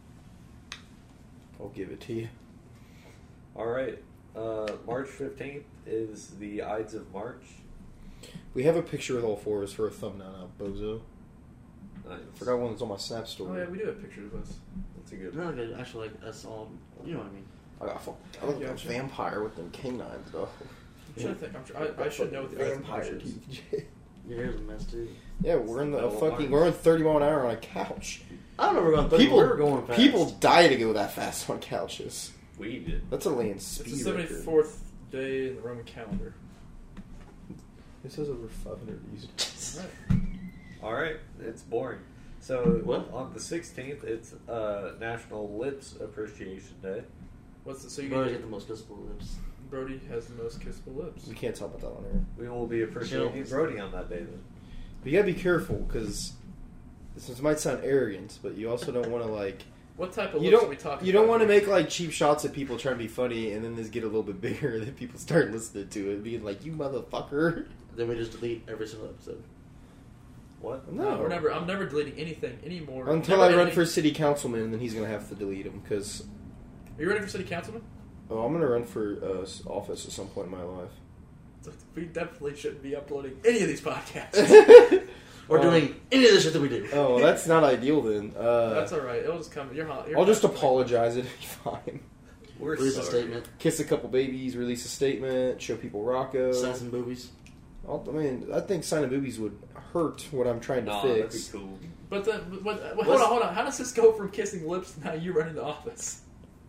I'll give it to you. All right. Uh, March fifteenth is the Ides of March. We have a picture with all four of us for a thumbnail now, bozo. Nice. I forgot one that's on my Snap Oh story. yeah, we do have pictures of us. That's a good Not one. good. Actually, like us all. You know what I mean. I got fuck. I look like a Gotcha. vampire with them canines, though. I'm trying to think. I'm tr- I, I should know what the Ides of March vampire is. teeth. Your hair's a mess too. Yeah, we're in the a Metal fucking. arms. We're in thirty mile an hour on a couch. I don't know. We're going. thirty. People, We're going fast. people die to go that fast on couches. We did. That's a land It's speed the record. seventy-fourth day in the Roman calendar. It says over five hundred users. Right. All right. It's boring. So What? on the sixteenth, it's uh, National Lips Appreciation Day. What's the, so you You always get, get the most visible lips. Brody has the most kissable lips. We can't talk about that on air. We will be appreciating Chill. Brody on that day then. But you gotta be careful because this might sound arrogant, but you also don't want to like. What type of You lips don't. are we talking You don't about want to here? make like cheap shots at people trying to be funny, and then this get a little bit bigger, and then people start listening to it, being like, "You motherfucker." Then we just delete every single episode. What? No, No, we're never. I'm never deleting anything anymore. Until Never I run editing. for city councilman, and then he's gonna have to delete them because Are you ready for city councilman? oh, I'm gonna run for uh, s- office at some point in my life. We definitely shouldn't be uploading any of these podcasts. Or Um, doing any of the shit that we do. Oh, well, that's not ideal then. Uh, That's all right. It'll just come. You're hot. You're I'll just hot. apologize. It'll be fine. We're Release a sorry. statement. Kiss a couple babies, release a statement, show people Rocco. Sign some boobies. I'll- I mean, I think signing boobies would hurt what I'm trying to Nah, that'd be fix. cool. But then, but, but, hold What's- on, hold on. How does this go from kissing lips to now you running the office?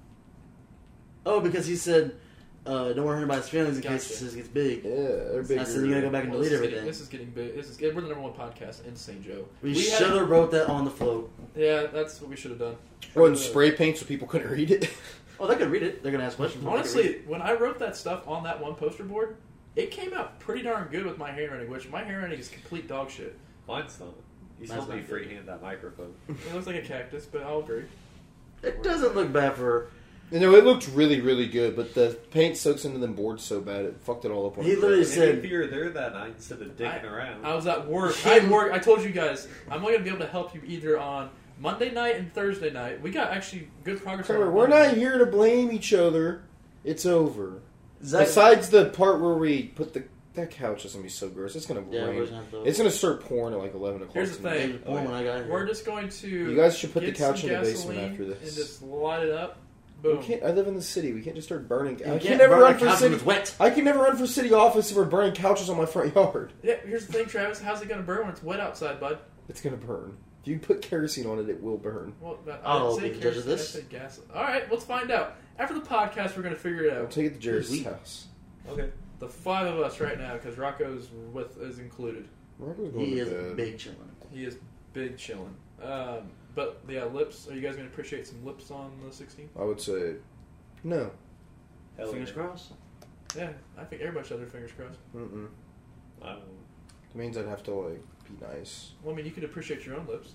Oh, because he said, uh, don't worry about his feelings in case Gotcha. this gets big. Yeah, they're bigger. I said you gotta go back and Well, delete this is everything. Getting, this is getting big. This is we're the number one podcast in Saint Joe. We, had- should have wrote that on the float. Yeah, that's what we should have done. What, and spray paint so people couldn't read it? Oh, they could read it. They're gonna ask questions. but they could read Honestly, when I wrote that stuff on that one poster board, it came out pretty darn good with my handwriting, which my handwriting is complete dog shit. Mine's not. You Mine's still me not good. freehand that microphone. It looks like a cactus, but I'll agree. it. It doesn't look bad for. You know, it looked really, really good, but the paint soaks into them boards so bad it fucked it all up. On He the literally front. said- Maybe if you're there that night instead of dicking around. I was at work. I had work. I told you guys, I'm only gonna be able to help you either on Monday night and Thursday night. We got actually good progress. Kramer, on we're Monday. not here to blame each other. It's over. Zach, Besides the part where we put the that couch is gonna be so gross. It's gonna yeah, we're rain. gonna have to. It's gonna start pouring at like eleven o'clock. Here's the tonight. thing. Maybe porn when I got here. We're just going to. You guys should put the get couch some in the basement gasoline after this. and just light it up. We Boom. can't, I live in the city. We can't just start burning. You I can't can never burn run a for couch city. when it's wet. I can never run for city office if we're burning couches on my front yard. Yeah, here's the thing, Travis. How's it gonna burn when it's wet outside, bud? It's gonna burn. If you put kerosene on it, it will burn. Well, I I'll didn't say be the judge of kerosene, I this. said gas. All right, let's find out. After the podcast, we're gonna figure it I'll out. take it to Jerry's Sweet. house. Okay. The five of us right now, because Rocco's with is included. Rocco's going He to is bed. big chillin'. He is big chilling. Um, but yeah, lips. Are you guys gonna appreciate some lips on the sixteenth? I would say no. Hell Fingers yeah. crossed. Yeah, I think everybody should have their fingers crossed. Mm-mm. I don't know. It means I'd have to like be nice. Well, I mean, you could appreciate your own lips.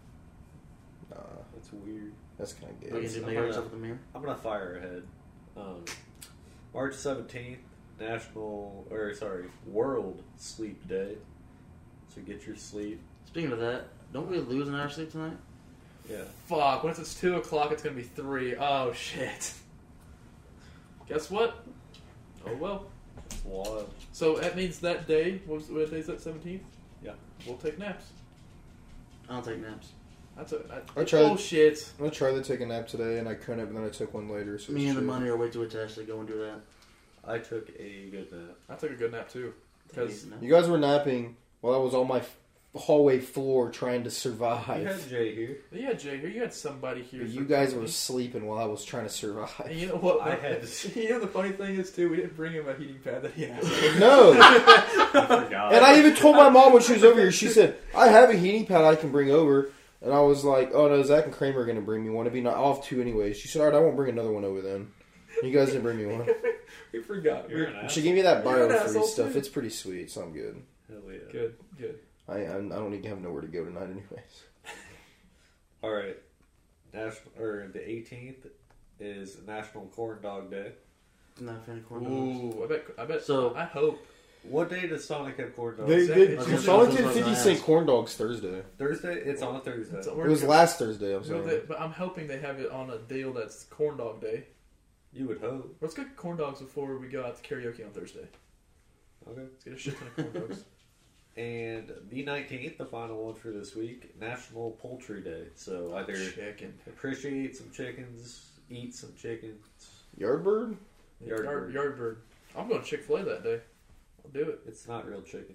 Nah, That's weird. that's kind of We gay. can do I'm make gonna- ourselves in the mirror. I'm gonna fire ahead. Um, March seventeenth National, or sorry, World Sleep Day. So get your sleep. Speaking of that, don't we lose an hour of sleep tonight? Yeah. Fuck, once it's two o'clock, it's going to be three. Oh, shit. Guess what? Oh, well. It's wild. So that means that day, what, was, what day is that, seventeenth? Yeah. We'll take naps. I don't take naps. That's a... I, I tried- oh, shit. I'm gonna try to take a nap today, and I couldn't, but then I took one later. So Me it's and the shit. money are way too attached to go and do that. I took a good nap. I took a good nap, too. Because No. You guys were napping while I was on my f- hallway floor trying to You survive. had Jay here. you had Jay here. You had somebody here. But for you guys company. were sleeping while I was trying to survive. And you know what? I had to- You know the funny thing is, too, we didn't bring him a heating pad that he has. No! I forgot. And I even told my mom when she was over here, she said, I have a heating pad I can bring over. And I was like, oh no, Zach and Kramer are going to bring me one. It'd be not, I'll have two anyways. She said, alright, I won't bring another one over then. You guys didn't bring me one. We forgot. You're an She asshole. gave me that You're an bio-free asshole, stuff. too. It's pretty sweet, so I'm good. Hell yeah. Good, good. I I, I don't need to have nowhere to go tonight anyways. All right. National, or the eighteenth is National Corn Dog Day. I'm not a fan of corn dogs. Ooh, I bet. I bet. So- I hope. What day does Sonic have corn dogs? They, Exactly. they, I was gonna Sonic say, did I was fifty gonna cent ask. corn dogs Thursday. Thursday? It's on a Thursday. So It we're- was last Thursday, I'm No, sorry. they, but I'm hoping they have it on a deal that's corn dog day. You would hope. Let's get corn dogs before we go out to karaoke on Thursday. Okay. Let's get a shit ton of corn dogs. And the nineteenth, the final one for this week, National Poultry Day. So either Chicken. appreciate some chickens, eat some chickens. Yardbird? Yard Yard, bird. yard bird. I'm going to Chick Fil A that day. I'll do it. It's not real chicken.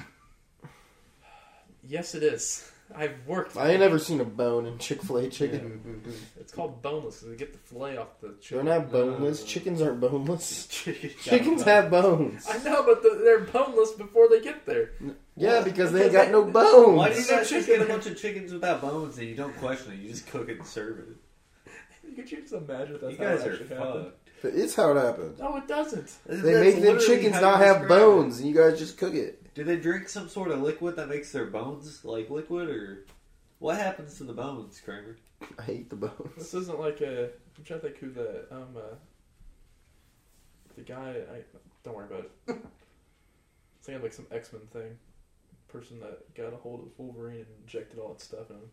Yes, it is. I've worked. I ain't never seen a bone in Chick-fil-A chicken. It's called boneless. They get the fillet off the They're chicken. not boneless. Uh, Chickens aren't boneless. Chicken. Chickens have bones. I know, but the, they're boneless before they get there. Yeah, What? because they ain't got no bones. Why do you So guys just chicken- get a bunch of chickens without bones and you don't question it? You just cook it and serve it. Could you just imagine if that's You how guys it are actually happened? fucked. It's how it happens. No, it doesn't. They That's make the literally chickens how not you have describe bones, it. and you guys just cook it. Do they drink some sort of liquid that makes their bones like liquid, or what happens to the bones, Kramer? I hate the bones. This isn't like a. I'm trying to think who the um uh, the guy. I don't worry about it. It's like like some X Men thing. Person that got a hold of Wolverine and injected all that stuff in him.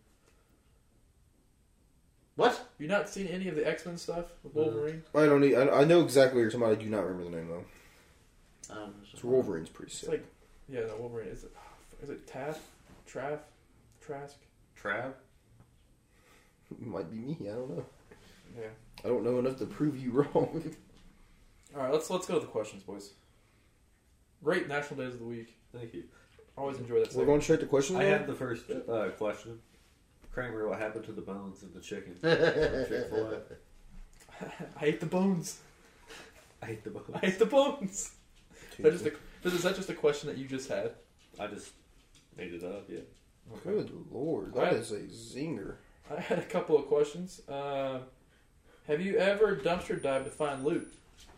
What? Have you not seen any of the X Men stuff with No. Wolverine? I don't need. I, I know exactly what you're talking about. I do not remember the name though. Um, So Wolverine's pretty It's sick. like, yeah, no, Wolverine. Is it? Is it Taff? Trav? Trask? Trav? It might be me. I don't know. Yeah. I don't know enough to prove you wrong. All right, let's let's go to the questions, boys. Rate National Days of the Week. Thank you. Always enjoy that. We're segment. going straight to questions. I now? have the first uh, question. Kramer, what happened to the bones in the chicken? Chick-fil-A. I hate the bones. I hate the bones. I hate the bones. Is that just a, is that just a question that you just had? I just made it up, yeah. Good lord, that Alright. is a zinger. I had a couple of questions. Uh, have you ever dumpster dived to find loot?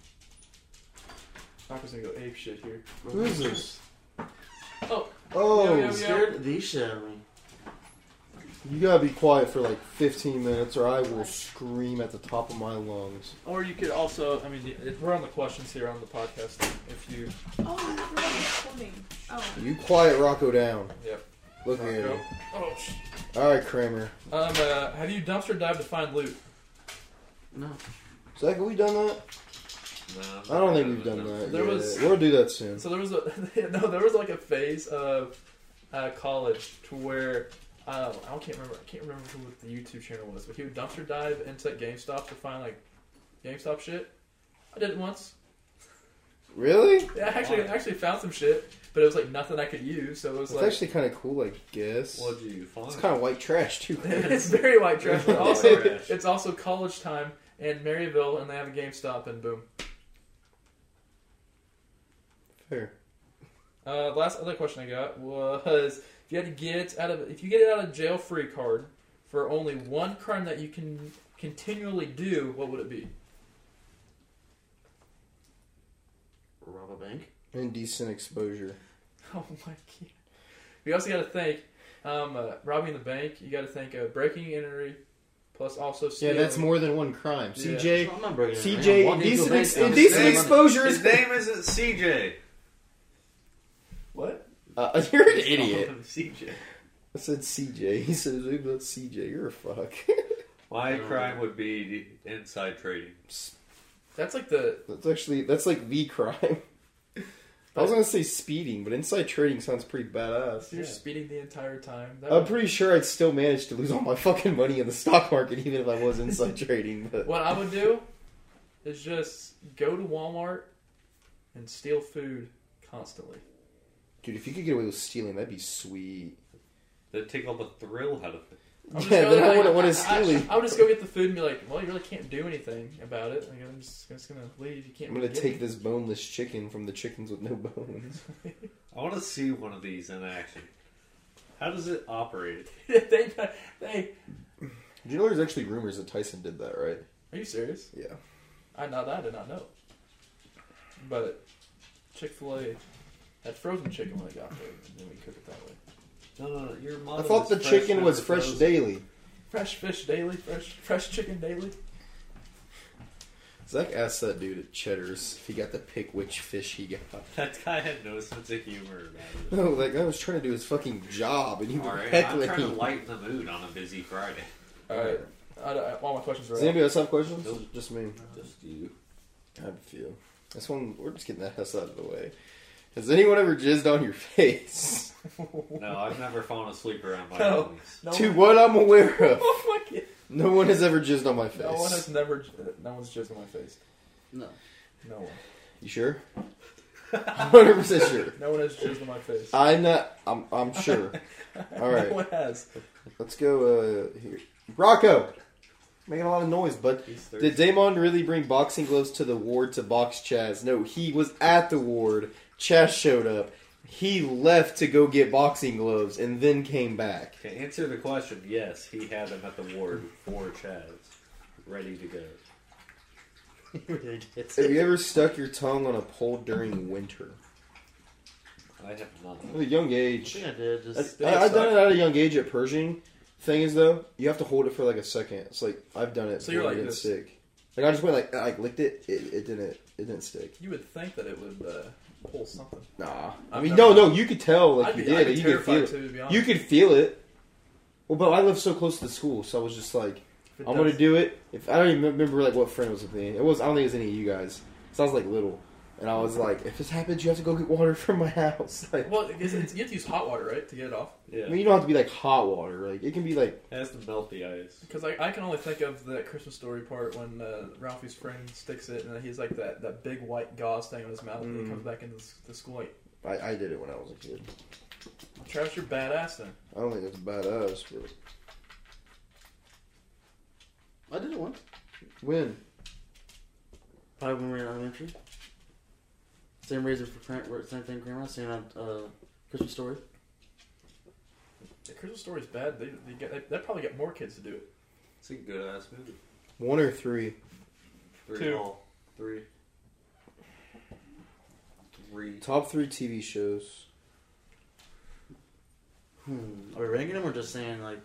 I'm just gonna go ape shit here. Who is this? Oh, Oh, Yeah, yeah, yeah. Scared the shit out of me. you gotta be quiet for like fifteen minutes, or I will scream at the top of my lungs. or you could also, I mean, if we're on the questions here on the podcast. If you, Oh, I never was recording. Oh. You quiet Rocco down. Yep. Look at Go. him. Oh, sh- All right, Kramer. um, uh, have you dumpster dived to find loot? No. Zach, have we done that? No, I don't think we've done that. There yet. was- We'll do that soon. So there was a no, there was like a phase of uh, college to where uh, I can't remember. I can't remember who the YouTube channel was, but he would dumpster dive into GameStop to find like GameStop shit. I did it once. Really? Yeah, I actually I actually found some shit, but it was like nothing I could use. So it was It's like actually kind of cool, I guess. What'd you find? It's kind of white trash too. it's very white trash. But White also, trash. it's also college time in Maryville, and they have a GameStop, and boom. Fair. Uh, the last other question I got was if you had to get out of if you get out of jail free card for only one crime that you can continually do, what would it be? Rob a bank. Indecent exposure. Oh my god! We also got to think um, uh, robbing the bank. You got to think uh, breaking and entry, plus also Yeah, stealing. that's more than one crime. Yeah. C J, I'm not breaking it. C I'm J, walking into a indecent, bank, ex- I'm indecent saving money. exposure His is. name isn't C J. What? Uh, you're an idiot. C J. I said C J. He says, maybe that's C J. You're a fuck. My Um, crime would be inside trading. That's like the. That's actually, that's like the crime. I was gonna say speeding, but inside trading sounds pretty badass. You're Yeah. speeding the entire time. That I'm would- pretty sure I'd still manage to lose all my fucking money in the stock market, even if I was inside trading. But What I would do is just go to Walmart and steal food constantly. dude, if you could get away with stealing, that'd be sweet. That'd take all the thrill out of it. I'll just Yeah, go, then I like, wouldn't want I- to steal it. I, I would just go get the food and be like, well, you really can't do anything about it. Like, I'm just, I'm just gonna leave. You can't. I'm really gonna get take this boneless chicken from the chickens with no bones. I want to see one of these in action. How does it operate? it. they, they. Do you know there's actually rumors that Tyson did that, right? Are you serious? Yeah. I not that I did not know. But Chick-fil-A had frozen chicken when they got there, and then we cook it that way. No, no, no. Your mom I thought the chicken was fresh daily. Fresh fish daily, fresh fresh chicken daily. Zach asked that dude at Cheddar's if he got to pick which fish he got. That guy had no sense of humor about it. No, that guy was trying to do his fucking job, and he was All right, I'm heckling trying to him. lighten the mood on a busy Friday. All right, I, I, all my questions are Does out. anybody else have questions? Nope. Just me. Just you. I have a few. This one, we're just getting that ass out of the way. Has anyone ever jizzed on your face? No, I've never fallen asleep around my No. homies. No To one, what I'm aware of, oh my God. no one has ever jizzed on my face. No one has never. No one's jizzed on my face. No. No one. You sure? one hundred percent sure. No one has jizzed on my face. I'm not. I'm. I'm sure. All right. No one has. Let's go uh, here. Rocco, making a lot of noise, but He's thirsty. did Damon really bring boxing gloves to the ward to box Chaz? No, he was at the ward. Chaz showed up. He left to go get boxing gloves and then came back. To answer the question, yes, he had them at the ward for Chaz, ready to go. Have you ever stuck your tongue on a pole during winter? I have not. At a young I age. think I did. Just I, I, I've done it at a young age at Pershing. Thing is, though, you have to hold it for like a second. It's like I've done it. So you're before like it didn't this. stick. Like I just went like I like, licked it. It, it didn't. It didn't stick. You would think that it would uh, pull something. Nah. I I've mean, never no, done no. You could tell like I'd you be, did. I'd be You could feel terrified it. too, to be honest. You could feel it. Well, but I live so close to the school, so I was just like, If it I'm gonna does- do it. If I don't even remember like what friend was with me. It was I don't think it was any of you guys. So I was like little, and I was like, if this happens, you have to go get water from my house. Like, Well, it's, it's, you have to use hot water, right, to get it off. Yeah, I mean, you don't have to be like hot water. Like it can be like it has to melt the ice. Because I, I can only think of the Christmas Story part when uh, Ralphie's friend sticks it, and he's like that, that big white gauze thing on his mouth, and he Mm. comes back into the, the school like, I, I did it when I was a kid. Travis, you're badass then. I don't think it's badass, but I did it once. when Probably when we were in elementary. Same reason for cran- same thing. Grandma saying on uh, Christmas Story. The Christmas Story's bad. They, they get they, they probably get more kids to do it. It's a good ass movie. one or three. Three Two. all. Three. Three. Top three T V shows. Hmm. Are we ranking them or just saying like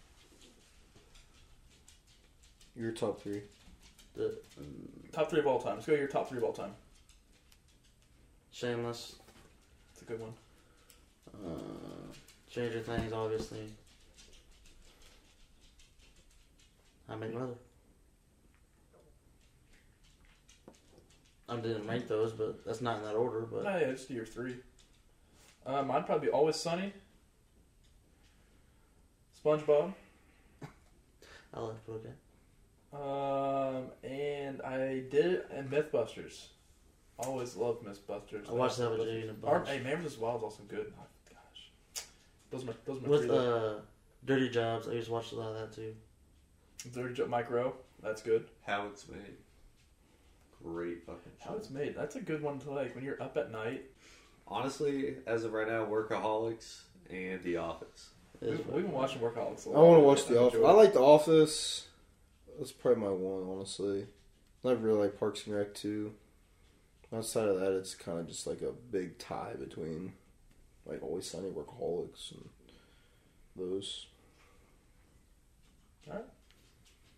Your top three. the um, Top three of all time. Let's go your top three of all time. Shameless, It's a good one. uh, Stranger Things, obviously. I Met Your Mother. I didn't rank those, but that's not in that order. But Oh, yeah, just do your three. Um, I'd probably be Always Sunny. SpongeBob. I like okay. Um, and I did it in Mythbusters. Always loved Mythbusters. I watched that with Jay in a Or, bunch. hey, Man vs. Wild's also good. Oh, gosh. Those are my, those are my With three. though. uh, Dirty Jobs, I used to watch a lot of that too. Dirty Jo- Mike Rowe. That's good. How it's made. Great fucking show. How it's made. That's a good one to like when you're up at night. Honestly, as of right now, Workaholics and The Office. It We, is we've been watching Workaholics a I lot. want to watch The I Office. enjoy I it. like The Office. That's probably my one, honestly. I really like Parks and Rec too. Outside of that, it's kind of just like a big tie between like Always Sunny, Workaholics, and those.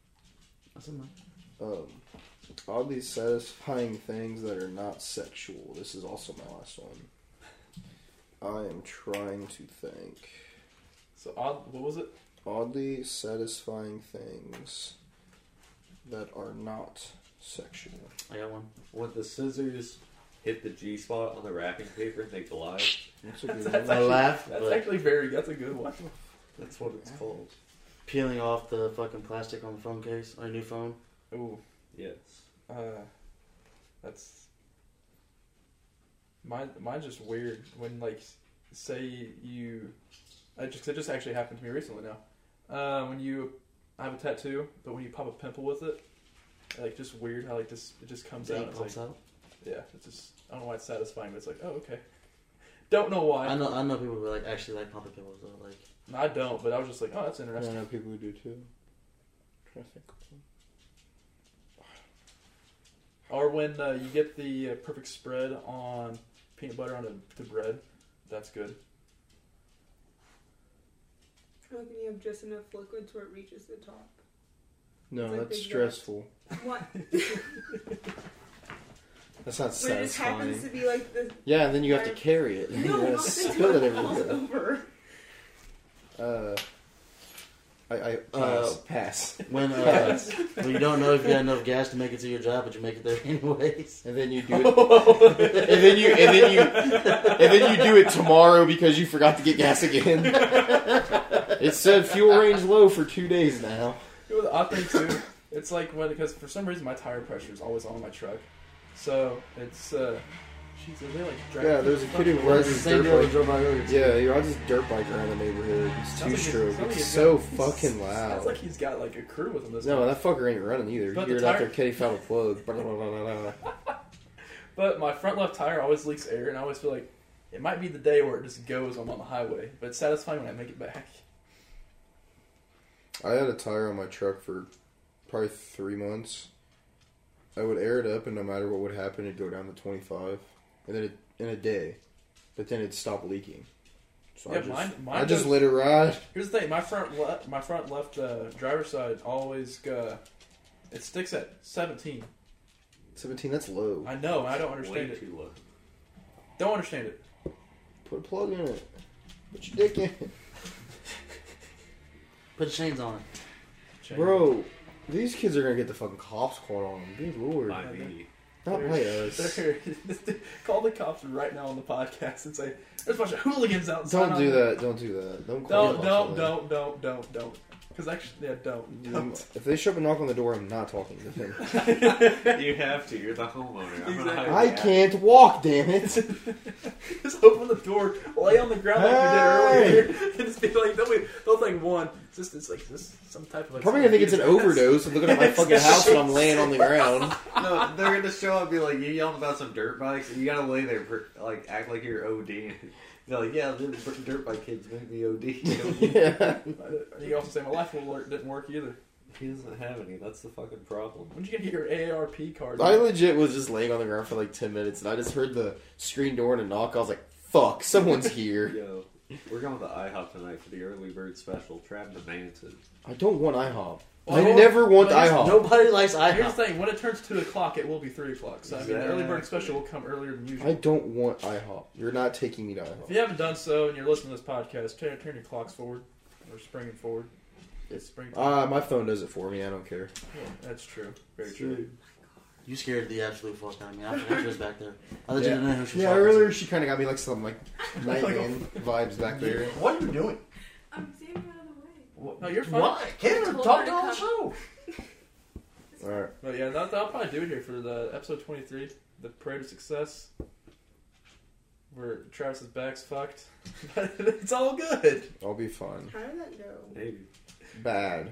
That's in mine. Um, oddly satisfying things that are not sexual. This is also my last one. I am trying to think. So odd. What was it? Oddly satisfying things that are not sexual. I got one. When the scissors hit the G spot on the wrapping paper and they glide, That's a good That's one. I laugh, That's but actually very. That's a good one. that's what it's called. peeling off the fucking plastic on the phone case on your new phone. Ooh. Yes. Uh, that's mine. Mine's just weird when, like, say you. I just it just actually happened to me recently. Now, uh, when you I have a tattoo, but when you pop a pimple with it, like just weird how like this it just comes out. It's Pops like, out. yeah, it's just I don't know why it's satisfying, but it's like, oh, okay. Don't know why. I know. I know people who like actually like popping pimples though. Like No, I don't, but I was just like, oh, that's I interesting. know people who do too. I'm trying to think. Or when uh, you get the uh, perfect spread on peanut butter on the, the bread, that's good. Or like when you have just enough liquid to where it reaches the top. No, It's like that's big stressful. What? That's not But it just happens satisfying. to be like the. Yeah, and then you have to carry it. No, you not gotta the spill it falls everywhere. over. Uh, I, I pass. Uh, pass. when uh, when you don't know if you got enough gas to make it to your job, but you make it there anyways. And then you do it. and then you and then you and then you do it tomorrow because you forgot to get gas again. It said fuel range low for two days now. You know, the odd thing too, it's like when because for some reason my tire pressure is always on my truck, so it's uh, jeez, are they like driving? Yeah, there's a kid who rides his Same dirt deal we bike. drove by earlier. too. Yeah, he rides his dirt bike around the neighborhood. It's Sounds two like he's- stroke. sounds like It's he's so got- fucking loud. Sounds like he's got like a crew with him. This No, time. that fucker ain't running either. But You hear the it out tire- there, Kitty found a plug. Blah, blah, blah, blah, blah. But my front left tire always leaks air, and I always feel like it might be the day where it just goes when I'm on the highway. But it's satisfying when I make it back. I had a tire on my truck for probably three months. I would air it up, and no matter what would happen, it'd go down to twenty-five, and then it, in a day. But then it'd stop leaking. So Yeah, I just, mine- mine I just does- let it ride. Here's the thing: my front left, my front left uh, driver's side always uh, it sticks at seventeen. Seventeen, that's low. I know, and I don't Way understand it. too low. Don't understand it. Put a plug in it. Put your dick in it, Put chains on it. Change. bro. These kids are gonna get the fucking cops called on them. Good lord, By me. not by us. They're- Call the cops right now on the podcast and say there's a bunch of hooligans outside. Don't do that. Don't do that. Don't. Call Don't the don't cops on don't don't don't don't. Because actually, yeah, don't that. don't. If they show up and knock on the door, I'm not talking to them. You have to. You're the homeowner. I'm Exactly. gonna I can't walk. Damn it. Just open the door, lay on the ground like Hey! we did earlier, and just be like, they'll, be, they'll think one. It's just it's like is this some type of like. Probably gonna think it's an overdose. I'm looking at my fucking house and I'm laying on the ground. No, they're gonna show up and be like, you yelling about some dirt bikes, and you gotta lay there, for, like, act like you're ODing. They're like, yeah, the dirt bike kids make me O D. Yeah. You also say my life alert didn't work either. He doesn't have any. That's the fucking problem. When did you get your A A R P card? I legit was just laying on the ground for like ten minutes and I just heard the screen door and a knock. I was like, fuck, someone's here. Yo, we're going to IHOP tonight for the early bird special. Trav the Manson. I don't want IHOP. Well, I well, never want well, here's- IHOP. Nobody likes Here's IHOP. the thing: when it turns two o'clock, it will be three o'clock. So I mean, the early bird Exactly. special will come earlier than usual. I don't want IHOP. You're not taking me to If IHOP. you haven't done so and you're listening to this podcast, turn, turn your clocks forward or spring it forward. It's springtime. Uh, my phone does it for me. I don't care. Yeah, that's true. Very true. You scared the absolute fuck out of me. I forgot she was back there. I legit Yeah, didn't know who she was yeah talking earlier to. she kind of got me like some like Nightman vibes back there. What are you doing? I'm standing out of the way. No, you're fine. Why? Can't Told talk her to to on the come. show. Alright. But yeah, that, that'll probably do it here for the episode twenty-three, the Parade of Success, where Travis's back's fucked. But it's all good. I'll be fine. How did that go? Maybe. Bad.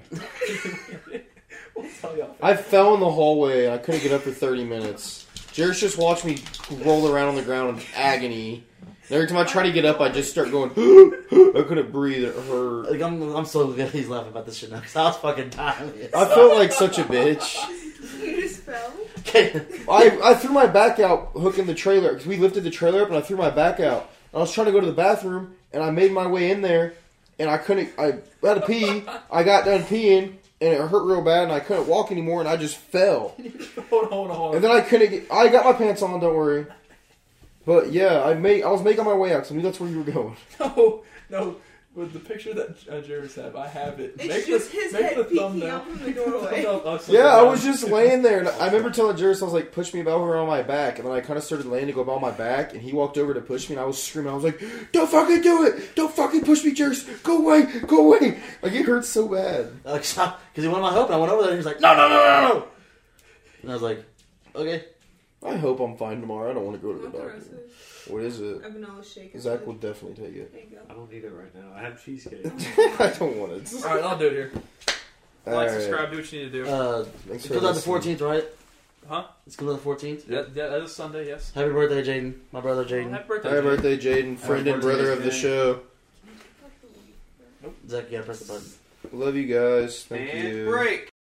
We'll tell y'all. I fell in the hallway and I couldn't get up for thirty minutes. Jared's just watched me roll around on the ground in agony. And every time I try to get up, I just start going, I couldn't breathe. It hurt. Like, I'm, I'm so glad he's laughing about this shit now because I was fucking dying. I felt like such a bitch. You just fell? I, I threw my back out hooking the trailer because we lifted the trailer up and I threw my back out. I was trying to go to the bathroom and I made my way in there and I couldn't. I had to pee. I got done peeing and it hurt real bad, and I couldn't walk anymore, and I just fell. hold on, hold on, hold on. And then I couldn't get. I got my pants on. Don't worry. But yeah, I made. I was making my way out because I knew that's where you were going. No, no. With the picture that uh, Jerry's have, I have it. It's make just the, his make head the peeking thumbnail. out from the doorway. thumbnail us Yeah, I down. was just laying there, and I remember telling Juris, I was like, push me over on my back, and then I kind of started laying to go on my back, and he walked over to push me, and I was screaming, I was like, don't fucking do it! Don't fucking push me, Juris! Go away! Go away! Like, it hurt so bad. Because he wanted my help, and I went over there, and he was like, no, no, no, no, no! And I was like, okay. I hope I'm fine tomorrow. I don't want to go to the Want the doctor. rest of it? What is it? I've been all shaken. Zach will definitely take it. There you I don't need it right now. I have cheesecake. I don't want it. All right, I'll do it here. Like, Alright. subscribe, do what you need to do. Uh, Thanks it for comes out the listening. fourteenth, right? Huh? It's coming out the fourteenth. Yeah, yeah, that is Sunday. Yes. Happy birthday, Jaden. My brother, Well, Jaden. happy birthday. Happy Jay. birthday, Jaden, friend and brother of the show. Zach, you gotta press the button. Love you guys. Thank And you. break.